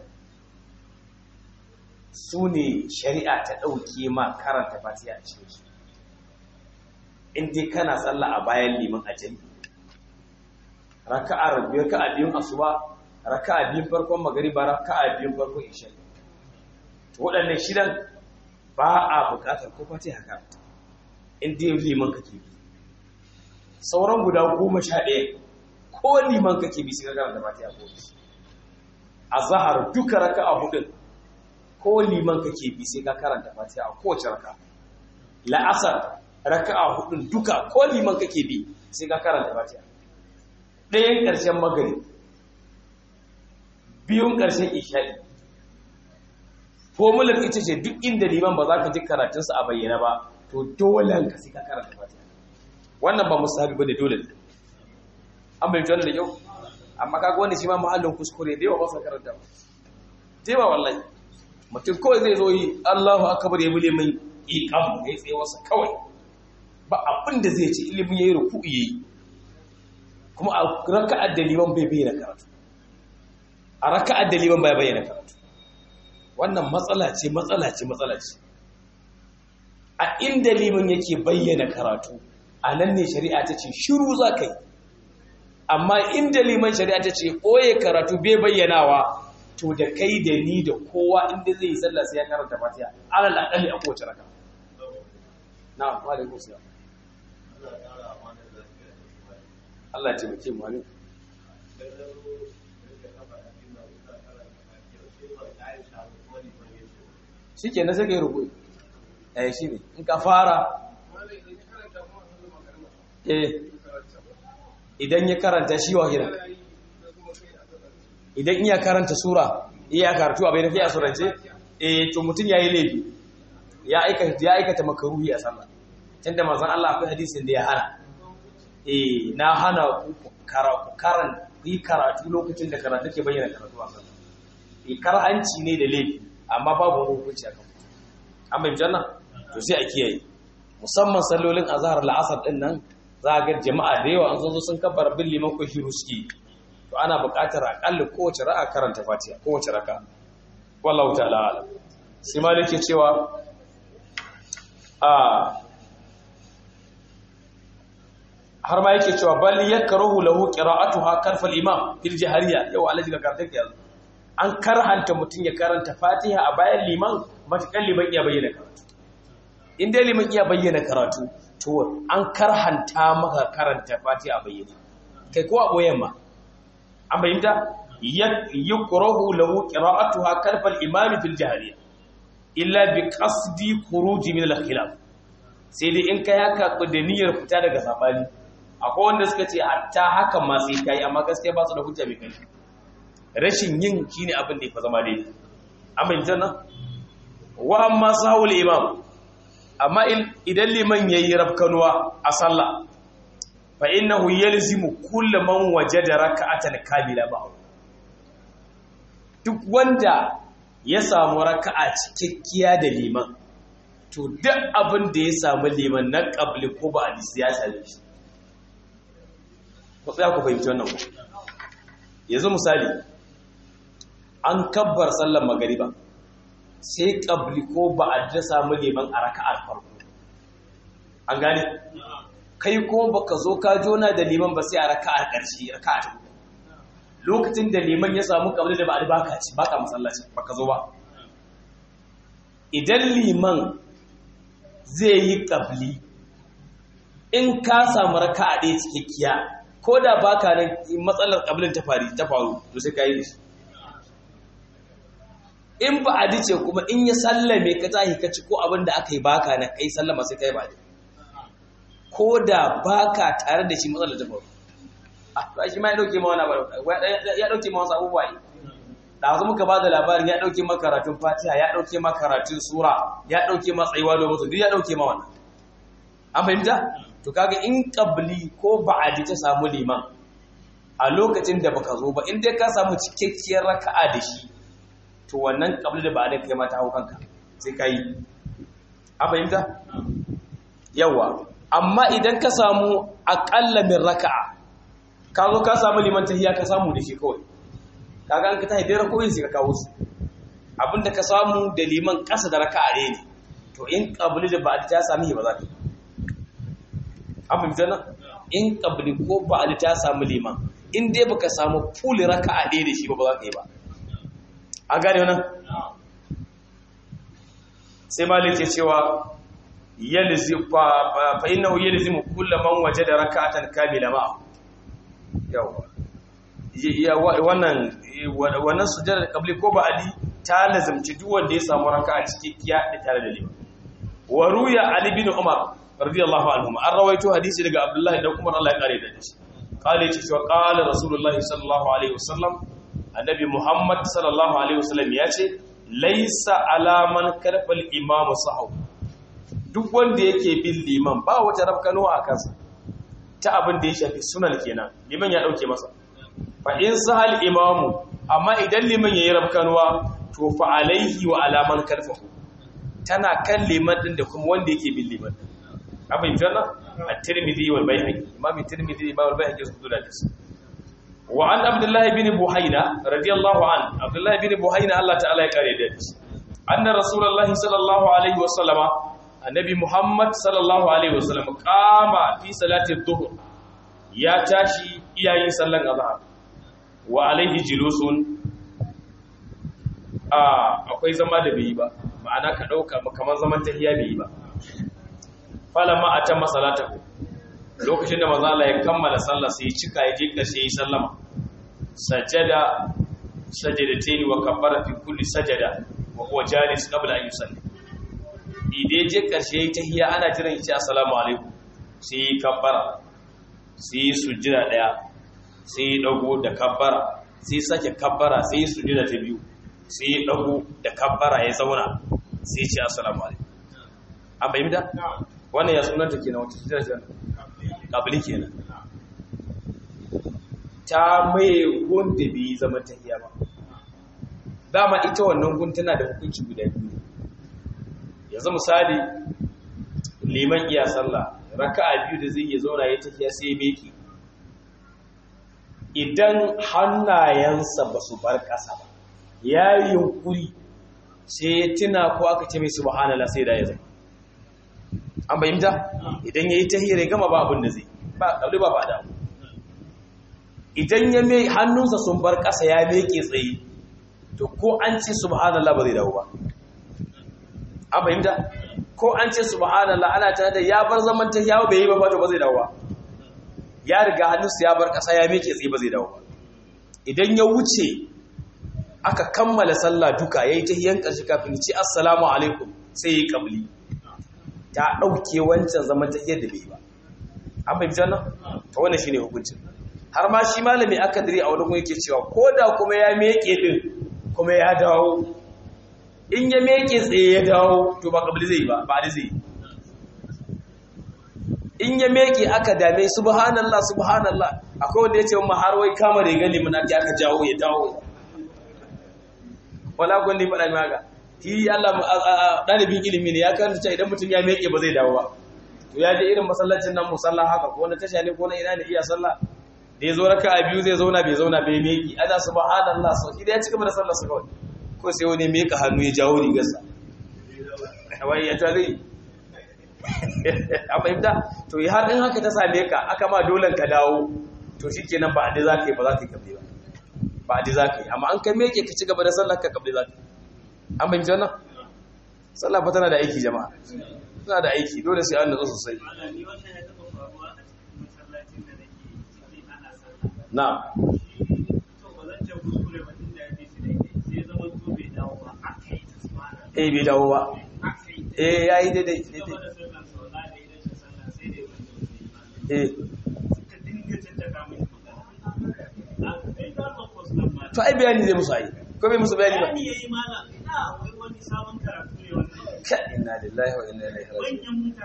su ne shari'a ta ɗauke ma karanta fatiha a cikin su. In dai kana sallah a bayan liman ajali, raka'a biyun asuba, raka'a biyun farkon magariba, raka'a biyun farkon isha. Waɗannan 6 ba a buƙatar ko fatiha karanta. In dai liman kake bi, sauran guda 11 ko liman kake bi sai ka karanta fatiha ko azhar duka raka'a 4 ko liman kake bi sai ka karanta fatiha a kowace raka'a. La'asar raka'a 4 duka ko liman kake bi sai ka karanta fatiha. Ɗayan ƙarshen maghrib, biyun ƙarshen isha'i. Formular ita ce duk inda liman ba za ka ji karatunsa a bayyana ba, to dole ka sai ka karanta fatiha. Wannan ba musahabi bane, dole ne. An bayyana da kyau, amma kaga wanda shi ma mahallin kuskure da yawa ba sa karanta ba. Jewa wallahi mutum kawai zai zo yi Allahu akbar ya bule mai iqam ya tsaye wasa kawai, ba abin da zai ci ilimin yayi ruku'i yayi, kuma a raka'ar da liman bai bayyana karatu, a raka'ar da liman bai bayyana karatu. Wannan matsala ce. A inda liman yake bayyana karatu, a nan ne shari'a ta ce shiru za ka yi. Amma inda liman shari'a ta ce ɓoye karatu bai bayyanawa, to da kai da ni da kowa inda zai yi sallah sai ya karanta fatiha alal aqalli a kowace raka. Na'am, wa alaikum salam. Allah ya taimake mu ne. Shikenan sai kai rubuci. Shi ne in ka fara idan ya karanta shi wa hira, idan iya karanta sura iya karatu abai da fiye a surance, to mutum ya yi laifi, ya aikata makaruhi a sallah. Can da manzon Allah akwai hadisin da ya hana, na hana yi karatu lokacin da karatu ke bayyana karatu a sallah. Karhanci ne da laifi, amma babu hukunci a kan mutum. An bai janna to sai a kiyaye, musamman sallolin azhar la'asar din nan, za a ga jama'a da yawa an zo sun kabbar bin liman ko shiru suke, to ana buƙatar aƙalla kowace ra'a karanta fatiha kowace raka. Wallahu ta'ala alam. Sai malik ke cewa har ma yake cewa bal yakrahu lahu qira'atuha karfa al-imam fil jahriya. Yau alaji ga karanta ke yanzu an karhanta mutum ya karanta fatiha a bayan liman matakan liman iya bayyana karatu. In dai liman iya bayyana karatu, to an karhanta maka karanta fatiha a bayyane, kai ko a boyen ma an bayyanta. Yukrahu lahu qira'atuha karfa al-imam fil jahriya illa bi qasdi khuruj min al-khilaf. Sai dai in kai haka da niyyar fita daga sabani. Akwai wanda suka ce hatta hakan ma sai kai, amma gaskiya ba su da hujja mai kai. Rashin yin shine abin da ya fa zama daidai. An bayyana nan wa amma sahul imam, amma idan liman yayi rafkanuwa a sallah, fa innahu yalzimu kullu man wajada raka'atan kamila ba. Duk wanda ya samu raka'a cikakkiya da liman, to duk abin da ya samu liman na qabli ko ba hadisi ya same shi. ku tsaya ku fahimci wannan ku. Yanzu misali an kabbar sallar magariba sai qabli ko ba'ad ta samu liman a raka'ar farko, an gane kai ko baka zo ka jona da liman ba sai a raka'ar ƙarshe, raka'a ta lokacin da liman ya samu qabli da ba'ad baka masallaci baka zo ba. Idan liman zai yi qabli in ka samu raka'a ɗaya cikakkiya ko da baka nan matsalar qablin ta faru to sai ka yi shi. In ba a dace kuma in ya sallame ka tahi ka ci ko abin da aka yi baka na kai sallama sai kai ba da ko da baka tare da shi matsalar ta faru. A shi ma ya dauke ma wani abu, ya dauke ma wasu abubuwa ne. Da wasu muka ba da labarin ya dauke ma karatun Fatiha, ya dauke ma karatun sura, ya dauke ma tsayuwa da mutum, duk ya dauke ma wannan. An fahimta? To kaga in qabli ko ba'adi ta samu liman a lokacin da baka zo ba, in dai ka samu cikakkiyar raka'a da shi, to wannan qabli da ba'adi kai ma ta hau kanka sai kai. An fahimta? Yawa. Amma idan ka samu aqalla min raka'a, ka zo ka samu liman tahiyya ka samu da shi kawai, kaga an ka tahi da rakoyin sai ka kawo su, abinda ka samu da liman kasa da raka'a ne, to in qabli da ba'adi ta sami ba za ka yi. An fahimta nan? In qabli ko ba'adi ta samu liman, in dai baka samu full raka'a ɗaya da shi ba za ka yi ba. An gane wannan? Sai Malik ya cewa fa innahu yalzimu kullu man wajada raka'atan kamila ma. Yawa wannan sujjadar qabli ko ba'adi ta lazimci duk wanda ya samu raka'a cikakkiya da tare da liman. Wa ruya Ali bin Umar radiyallahu anhum an rawaito hadisi daga Abdullahi dan Umar Allah ya kare da shi. Qala ce cewa qala Rasulullahi sallallahu alaihi wasallam, annabi Muhammad sallallahu alaihi wasallam ya ce laisa alaman karfal imam sahu, duk wanda yake bin liman ba wata rafkano a kansa ta abin da ya shafi sunan kenan, liman ya dauke masa. Fa in sahal imamu, amma idan liman yayi rafkanuwa to fa alaihi wa alaman karfahu, tana kan liman din da kuma wanda yake bin liman. Abin janna at-Tirmidhi wal Baihaqi, Imam at-Tirmidhi wal Baihaqi su dula da su. Wa an Abdullah ibn Buhayna radiyallahu an, Abdullah ibn Buhayna Allah ta'ala ya kare da shi, anna Rasulullah sallallahu alaihi wa sallama, annabi Muhammad sallallahu alaihi wa sallam qama fi salati adh-dhuhr, ya tashi iyayin sallan azhar, wa alaihi julusun, akwai zama da bai yi ba, ma'ana ka dauka kamar zaman tahiyya bai yi ba. Falamma atamma salatahu, lokacin da manzo Allah ya kammala sallah sai ya cika ya je karshe ya sallama, sajadatayn wa kabbara fi kulli sajada wa huwa jalis qabla an yusalli. Idan je karshe ya tahiyya ana jiran shi assalamu alaikum, sai ya kabbara, sai ya sujjada daya, sai ya dago da kabbara, sai ya sake kabbara, sai ya sujjada ta biyu, sai ya dago da kabbara ya zauna, sai ya ce assalamu alaikum. An bayyana? Wannan ya sunanta kenan, wata sujjada kabili kenan, ta mai gunda bai zama tahiyya ba. Dama ita wannan gun tana da hukunci guda biyu. Yanzu misali liman iya sallah raka'a biyu da zai iya zauna ya tahiyya sai ya meki, idan hannayensa ba su bar ƙasa ba, ya yi yunkuri sai ya tuna ko aka ce mai subhanallah sai da ya zama. An bayyanta? Idan ya yi tahiyar ya gama ba abin da zai ba ƙauli ba da. Idan ya mai hannunsa sun bar ƙasa ya meke tsaye, to ko an ce subhanallah ba zai dawo ba. An bayyanta? Ko an ce subhanallah ana tare da ya bar zaman tahiya bai yi ba to ba zai dawo ba. Ya riga hannunsa ya bar ƙasa ya meke tsaye ba zai dawo ba. Idan ya wuce aka kammala sallah duka yayi tahiyan ƙarshe kafin ya ce assalamu alaikum sai ya yi qabli, ta ɗauke wancan zaman tahiyar da bai ba. An bai fitar nan? Ta wannan shi ne hukuncin. Har ma shi malami aka dire a wani yake cewa ko da kuma ya meke ɗin kuma ya dawo, in ya meke tsaye ya dawo to ba ƙabli zai ba, ba da zai. In ya meke aka dame subhanallah subhanallah, akwai wanda ya ce ma har wai kama rigar liman aka jawo ya dawo. Wala gwanda ya faɗa mai haka. Shi Allah ɗalibin ilimi ne ya karanta idan mutum ya meke ba zai dawo ba. To ya je irin masallacin nan musalla haka ko na tasha ne ko na ina ne iya sallah, da ya zo raka'a biyu zai zauna bai zauna bai meki ana subhanallah sau idan ya ci gaba da sallar sa kawai ko sai wani meka hannu ya jawo rigarsa wai ya tare a fahimta to yi har in haka ta same ka aka ma dolen ka dawo to shikenan ba adi za ka yi ba za ka yi kabli ba adi za ka yi amma an kai meke ka ci gaba da sallar ka kabli za ka yi an fahimci wannan sallah fa tana da aiki jama'a tana da aiki dole sai an nutsu sosai na bai dawo ba yayi daidai to ai bayani zai musu ai ko bai musu bayani ba inna lillahi wa inna ilaihi raji'un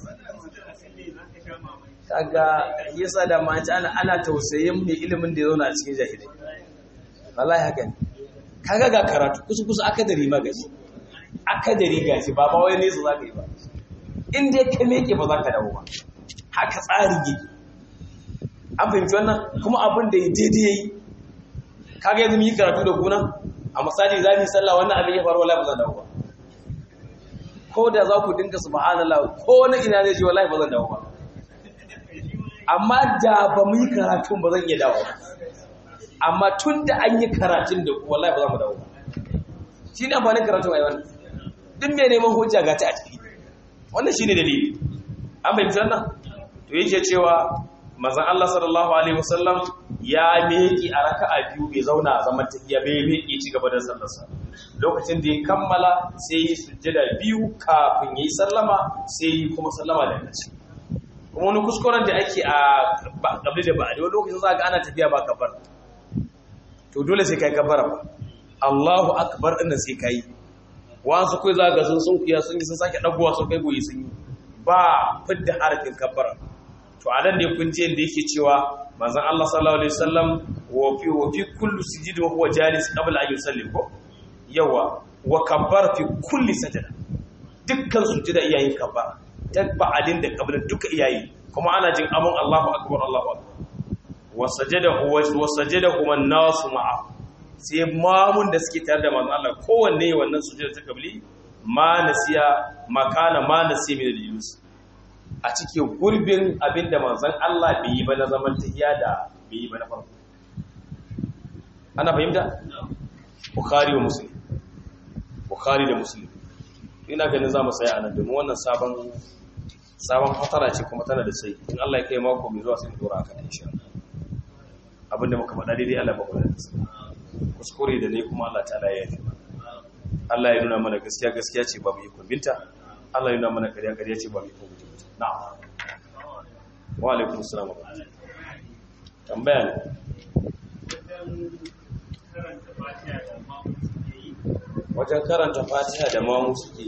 kaga yasa da ma ana tausayin mai ilimin da ya zauna a cikin jahilai wallahi haka ne kaga ga karatu kusa aka da rima gashi aka da riga shi ba wai ne su zaka yi ba in dai ka meke ba zaka dawo ba haka tsari yake an fahimci wannan kuma abin da ya daidai yayi kaga yanzu mu yi karatu da kuna a misali za mu yi sallah wannan abin ya faru wallahi ba zan dawo ba ko da za ku dinga subhanallah ko na ina zai ji wallahi ba zan dawo ba amma da ba mu yi karatun ba zan iya dawo ba amma tun da an yi karatun da wallahi ba za mu dawo ba shi ne amfanin karatun a yi wannan duk mai neman hujja ga ta a ciki wannan shi ne dalili an bai wannan to yake cewa manzon Allah sallallahu alaihi wasallam ya meki a raka'a biyu bai zauna a zaman tafiya bai meki ci gaba da sallarsa lokacin da ya kammala sai yi sujjada biyu kafin yayi sallama sai yi kuma sallama da kace kuma wani kuskuren da ake a kabli da ba'adi wani lokacin za ga ana tafiya ba kabar to dole sai kai kabara ba Allahu akbar din sai kai wasu kai za ga sun kuya sun yi sun sake dagowa sun kai goyi sun yi ba fidda harfin kabara to anan ne kun je inda yake cewa manzon Allah sallallahu alaihi wasallam wa fi kullu sujud wa huwa jalis qabla an yusallim ko yawa wa kabbar fi kulli sajda dukkan sujuda iyayin kabbara tabba'alin da kabla duka iyayi kuma ana jin amon Allahu akbar wasajadahu wan nasu ma'a sai mamun da suke tare da manzon Allah kowanne wannan sujada ta kabli ma nasiya makana ma nasiya min al-yunus a cikin gurbin abinda manzon Allah bai yi ba na zaman tahiyya da bai yi ba na farko ana fahimta bukhari da muslim ina ganin zamu tsaya anan domin wannan sabon fatara ce kuma tana da sai in Allah ya kai mako mai zuwa sai mu dora akan insha Allah abinda muka faɗa daidai Allah ba mu da su kuskure da ne kuma Allah ta'ala ya yi Allah ya nuna mana gaskiya gaskiya ce ba mu yi kumbinta Allah ya nuna mana ƙarya ƙarya ce ba mu yi kumbinta na'am wa alaikum assalam tambaya ne wajen karanta fatiha da mamu suke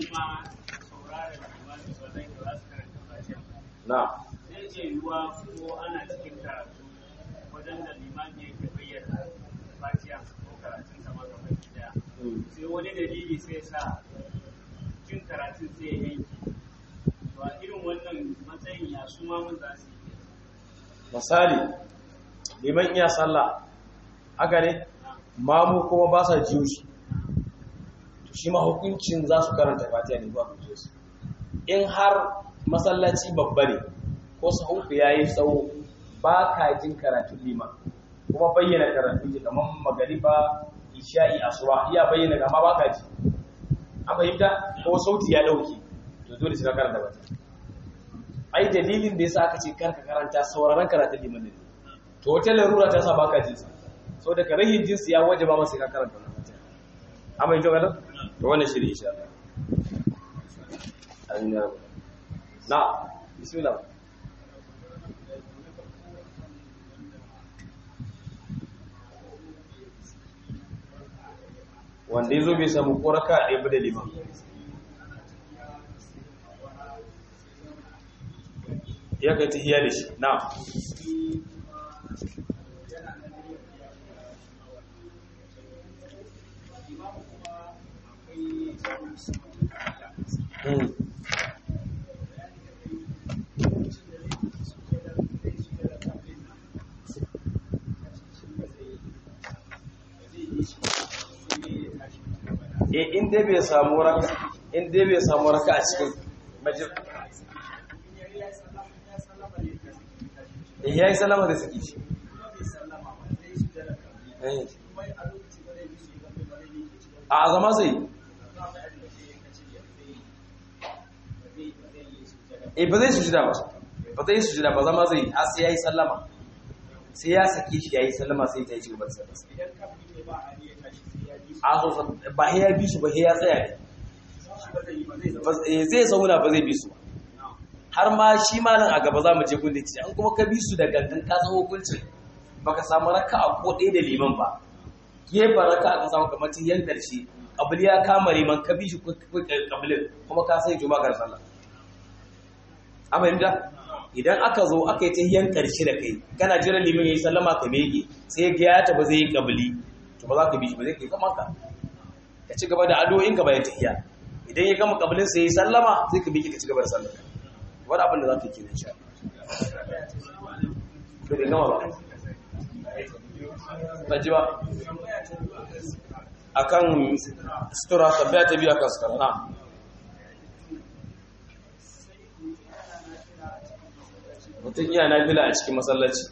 na zai ce yiwuwa ko ana cikin karatu wajen da limani yake bayyana fatiha ko karatun sama ga baki daya sai wani dalili sai sa cin karatun sai ya yanki to a irin wannan matsayin ya su mamun za su yi misali liman iya sallah haka ne mamu kuma ba sa jiyo shi to shi ma hukuncin za su karanta fatiha ne ba hujjar su in har masallaci babba ne ko sahunku yayi tsawo ba ka jin karatun liman kuma bayyana karatun ji kamar magariba isha'i asuba iya bayyana amma ba ka ji an fahimta ko sauti ya dauke to dole sai ka karanta fatiha ai dalilin da yasa aka ce karka karanta sauraron karatun liman ne to wata larura ta sa baka jinsi so da karahin jinsi ya wajaba masa ka karanta fatiha amma ito gadan to wannan shi ne insha Allah na bismillah wanda yazo bai samu koraka a ɗaya da liman ya ga tahiyya da shi na in dai bai samu raka a cikin majid ya yi sallama da suke shi a zama zai ba zai sujida ba zama zai har sai ya yi sallama sai ya sake shi ya yi sallama sai ta yi ci gaba da sallama ba ya bi su ba ya tsaya ne zai sauna ba zai bi su har ma shi malam a gaba za mu je gundin ci an kuma ka bi su da gangan ka san hukuncin baka samu raka'a ko ɗaya da liman ba gefen raka'a ka samu kamar yan karshe kabili ya kama liman ka bi shi kabilin kuma ka sai juma'a gar sallah amma inda idan aka zo aka yi tahiyan karshe da kai kana jiran liman yayi sallama ka mege sai ga ya taba zai yi kabili to ba za ka bi shi ba zai kai zaman ka ci gaba da addu'o'in ka bayan tahiya idan ya gama kabilin sai yayi sallama sai ka bi ka ci gaba da sallah wani abin da za ka yi kenan sha to da gama ba tajiwa akan sutura tabbata ta biya kan sutura na mutum iya nafila a cikin masallaci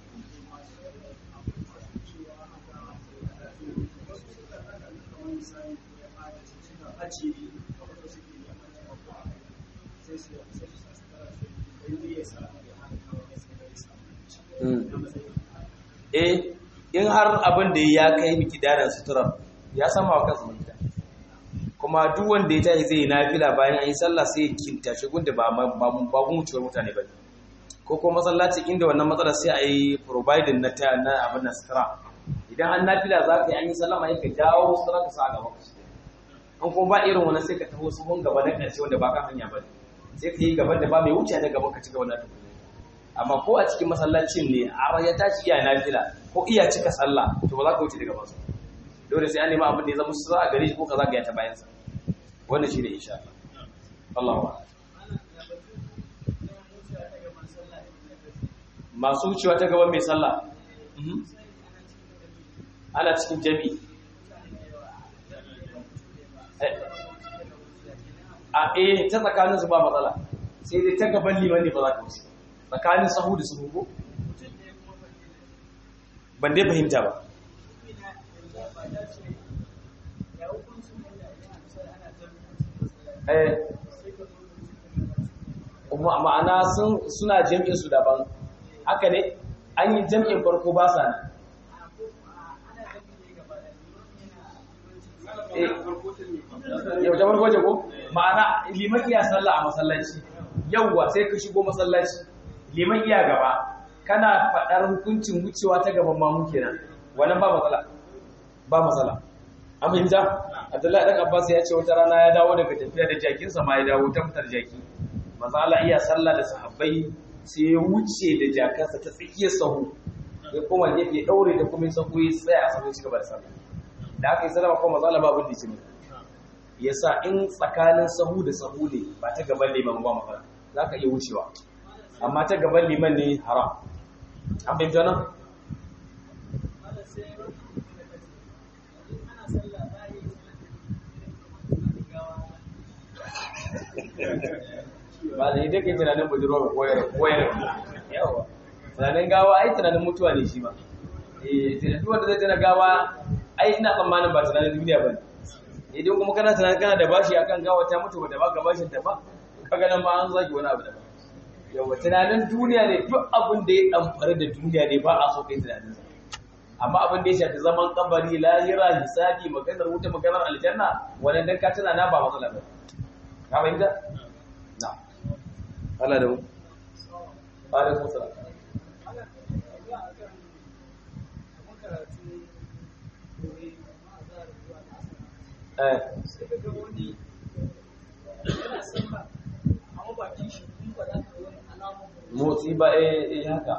in har abin da ya kai miki daren sutura ya sama wa kansa mafita kuma duk wanda ya tashi zai nafila bayan an yi sallah sai ya kintashi gunda ba wucewar mutane ba ko kuma masallaci inda wannan matsalar sai a yi providing na abin na sutura idan an nafila za ka yi an yi sallama ya ka jawo sutura ka sa a gaba an kuma ba irin wannan sai ka taho sun gaba na ƙarshe wanda ba ka hanya ba sai ka yi gaban da ba mai wuce na gaban ka ci gaba na tafi amma ko a cikin masallacin ne a ya tashi iya nafila ko iya cika sallah to ba za ka wuce daga basu dole sai an nemi abin da ya zama sutura a gare shi ko ka zagaya ta bayansa wannan shi ne insha Allah masu wucewa ta gaban mai sallah ana cikin jami'i ta tsakaninsu ba matsala sai dai ta gaban liman ne ba za ka wuce tsakanin sahu da sahu ko ban dai fahimta ba ma'ana suna jam'in su daban haka ne an yi jam'in farko ba sa nan yau ta farko ce ko ma'ana liman iya sallah a masallaci yauwa sai ka shigo masallaci liman iya gaba kana faɗar hukuncin wucewa ta gaban mamu kenan wannan ba matsala an fahimta Abdullahi dan Abbas ya ce wata rana ya dawo daga tafiya da jakinsa ma ya dawo ta fitar jaki manzo Allah iya sallah da sahabbai sai ya wuce da jakansa ta tsakiyar sahu ya koma gefe ya daure da kuma sahu ya tsaya a sahu cigaba da sallah da aka yi sallama kuma manzo Allah babu dace ne yasa in tsakanin sahu da sahu ne ba ta gaban liman ba matsala zaka iya wucewa amma ta gaban liman ne haram an fahimta nan ba da ita ke tunanin budurwa ba koyar yawa tunanin gawa ai tunanin mutuwa ne shi ba tunanin wanda zai tana gawa ai ina tsammanin ba tunanin duniya ba ne idan kuma kana tunanin kana da bashi akan gawa ta mutu wadda ba ka bashin ta ba ka ganin ma an zaki wani abu da ba yawa tunanin duniya ne duk abin da ya ɗamfari da duniya ne ba a so kai tunanin sa amma abin da ya shafi zaman kabari lahira hisabi maganar wuta maganar aljanna wannan dan ka tunana ba matsala ba ka fahimta na Allah da mu alaikum salam motsi ba haka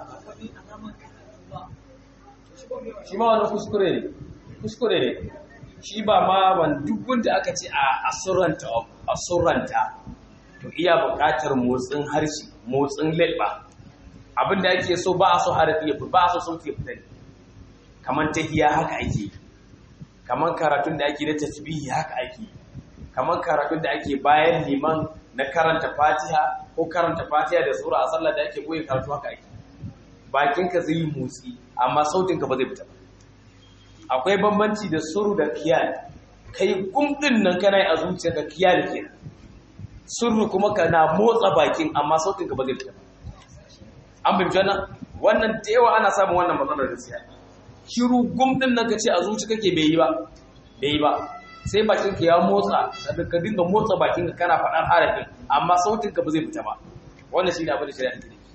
shi ma wani kuskure ne shi ba ma wani duk wanda aka ce a surranta to iya buƙatar motsin harshe motsin leɓa abinda ake so ba a so harafi ya ba a so sauti ya fita ne kamar tahiya haka ake kamar karatun da ake na tasbihi haka ake kamar karatun da ake bayan liman na karanta fatiha ko karanta fatiha da sura a sallar da ake koyi karatu haka ake bakinka zai yi motsi amma sautinka ba zai fita ba akwai bambanci da suru da kiyal kai gumdin nan kana yi a zuciyarka kiyal kenan suru kuma kana motsa bakin amma sautinka ba zai fita ba an bincana wannan da yawa ana samun wannan matsalar da siya shiru gumdin nan kace a zuci kake bai yi ba sai bakin ka ya motsa ka dinga motsa bakin ka kana faɗar harafin amma sautin ka ba zai fita ba wannan shine abin da shari'a take nufi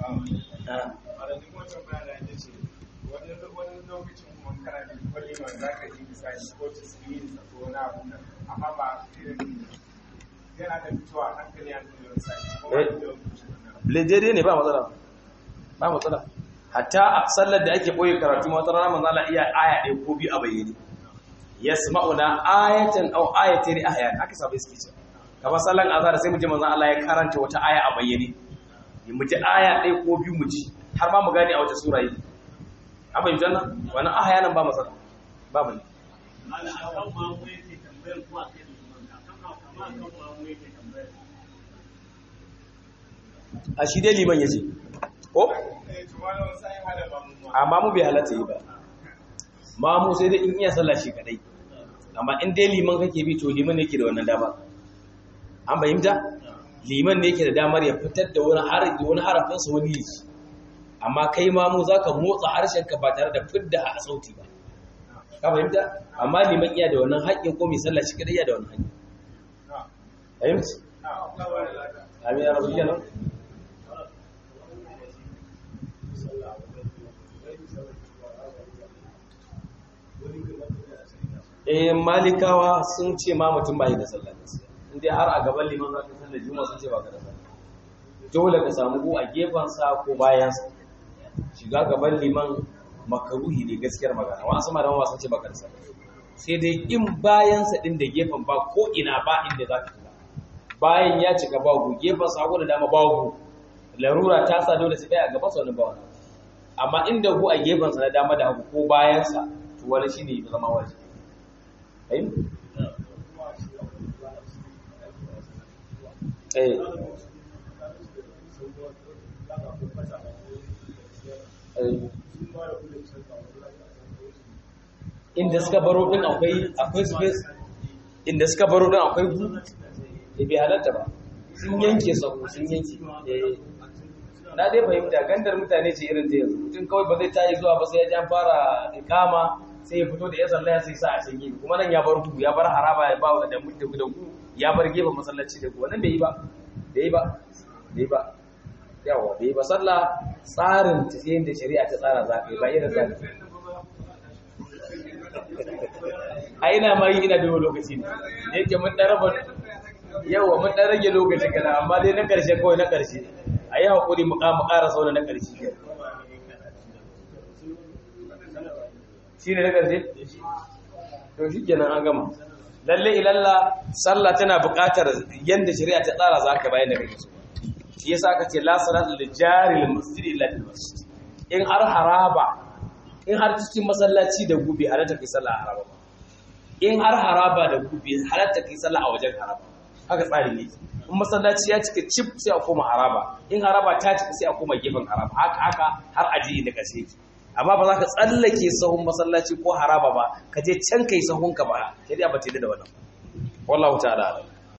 wani lokacin mun karanta wani ma zaka ji misali ko tasbihin sa ko na abu amma ba yana da fitowa hankali ya nuna misali lejere ne ba matsala hatta a sallar da ake boye karatu wata rana manzo Allah iya aya ɗaya ko biyu a bayyane yasma'una ayatan aw ayatayn ahyan haka sabai suke cewa kamar sallan azhar sai mu ji manzo Allah ya karanta wata aya a bayyane mu ji aya ɗaya ko biyu mu ji har ma mu gane a wata sura yi an bayyana nan wannan ahyanan ba matsala ba mu a shi dai liman yace ko amma mu bai halatta yi ba mamu sai dai in iya sallah shi kadai amma in dai liman kake bi to liman yake da wannan dama an bayyana liman ne yake da damar ya fitar da wani harafin sa wani yi amma kai mamu zaka motsa harshen ka ba tare da fidda a sauti ba ka fahimta amma liman iya da wannan haƙƙin ko mai sallah shi kadai iya da wannan haƙƙin fahimta amin ya rabu kenan malikawa sun ce ma mutum bai da sallah inda har a gaban liman za ka sallar juma'a sun ce ba ka da sallah dole ka samu ko a gefansa ko bayansa shiga gaban liman makaruhi ne gaskiyar magana wasu malaman sun ce ba ka da sallah sai dai in bayansa din da gefen ba ko ina ba inda za ka shiga bayan ya cika babu gefansa ko da dama babu larura ta sa dole sai a gaban sa wani bawa amma inda ku a gefansa na dama da hagu ko bayansa to wani shine ya zama wajibi inda suka baro din akwai space inda suka baro din akwai gu bai halatta ba sun yanke sako sun yanke na dai fahimta gandar mutane ce irin ta yanzu mutum kawai ba zai tayi zuwa ba sai ya jan fara ikama sai ya fito da ya sallaya sai sa a can gefe kuma nan ya bar ku ya bar haraba ya ba da mutum da ku ya bar gefen masallaci da ku wannan bai yi ba yawa bai yi ba sallah tsarin ta sai da shari'a ta tsara za ka yi ba irin zaka a ina ma yi ina da lokaci ne yake mun dan raba yawa mun dan rage lokaci kana amma dai na karshe kawai na karshe a yi hakuri mu ƙara sauna na karshe shi ne na ƙarshe? to shi kenan an gama lalle ilalla sallah tana buƙatar yadda shari'a ta tsara za ka bayan da kake so shi yasa ka ce la salatu lil jari lil masjid illa bil masjid in har cikin masallaci da gube halatta kai sallah a haraba in har haraba da gube halatta kai sallah a wajen haraba haka tsari ne in masallaci ya cika cif sai a koma haraba in haraba ta cika sai a koma gefen haraba haka har aji inda kashe yake amma ba za ka tsallake sahun masallaci ko haraba ba ka je can kai sahunka ba shari'a ba ta yi da wannan wallahu ta'ala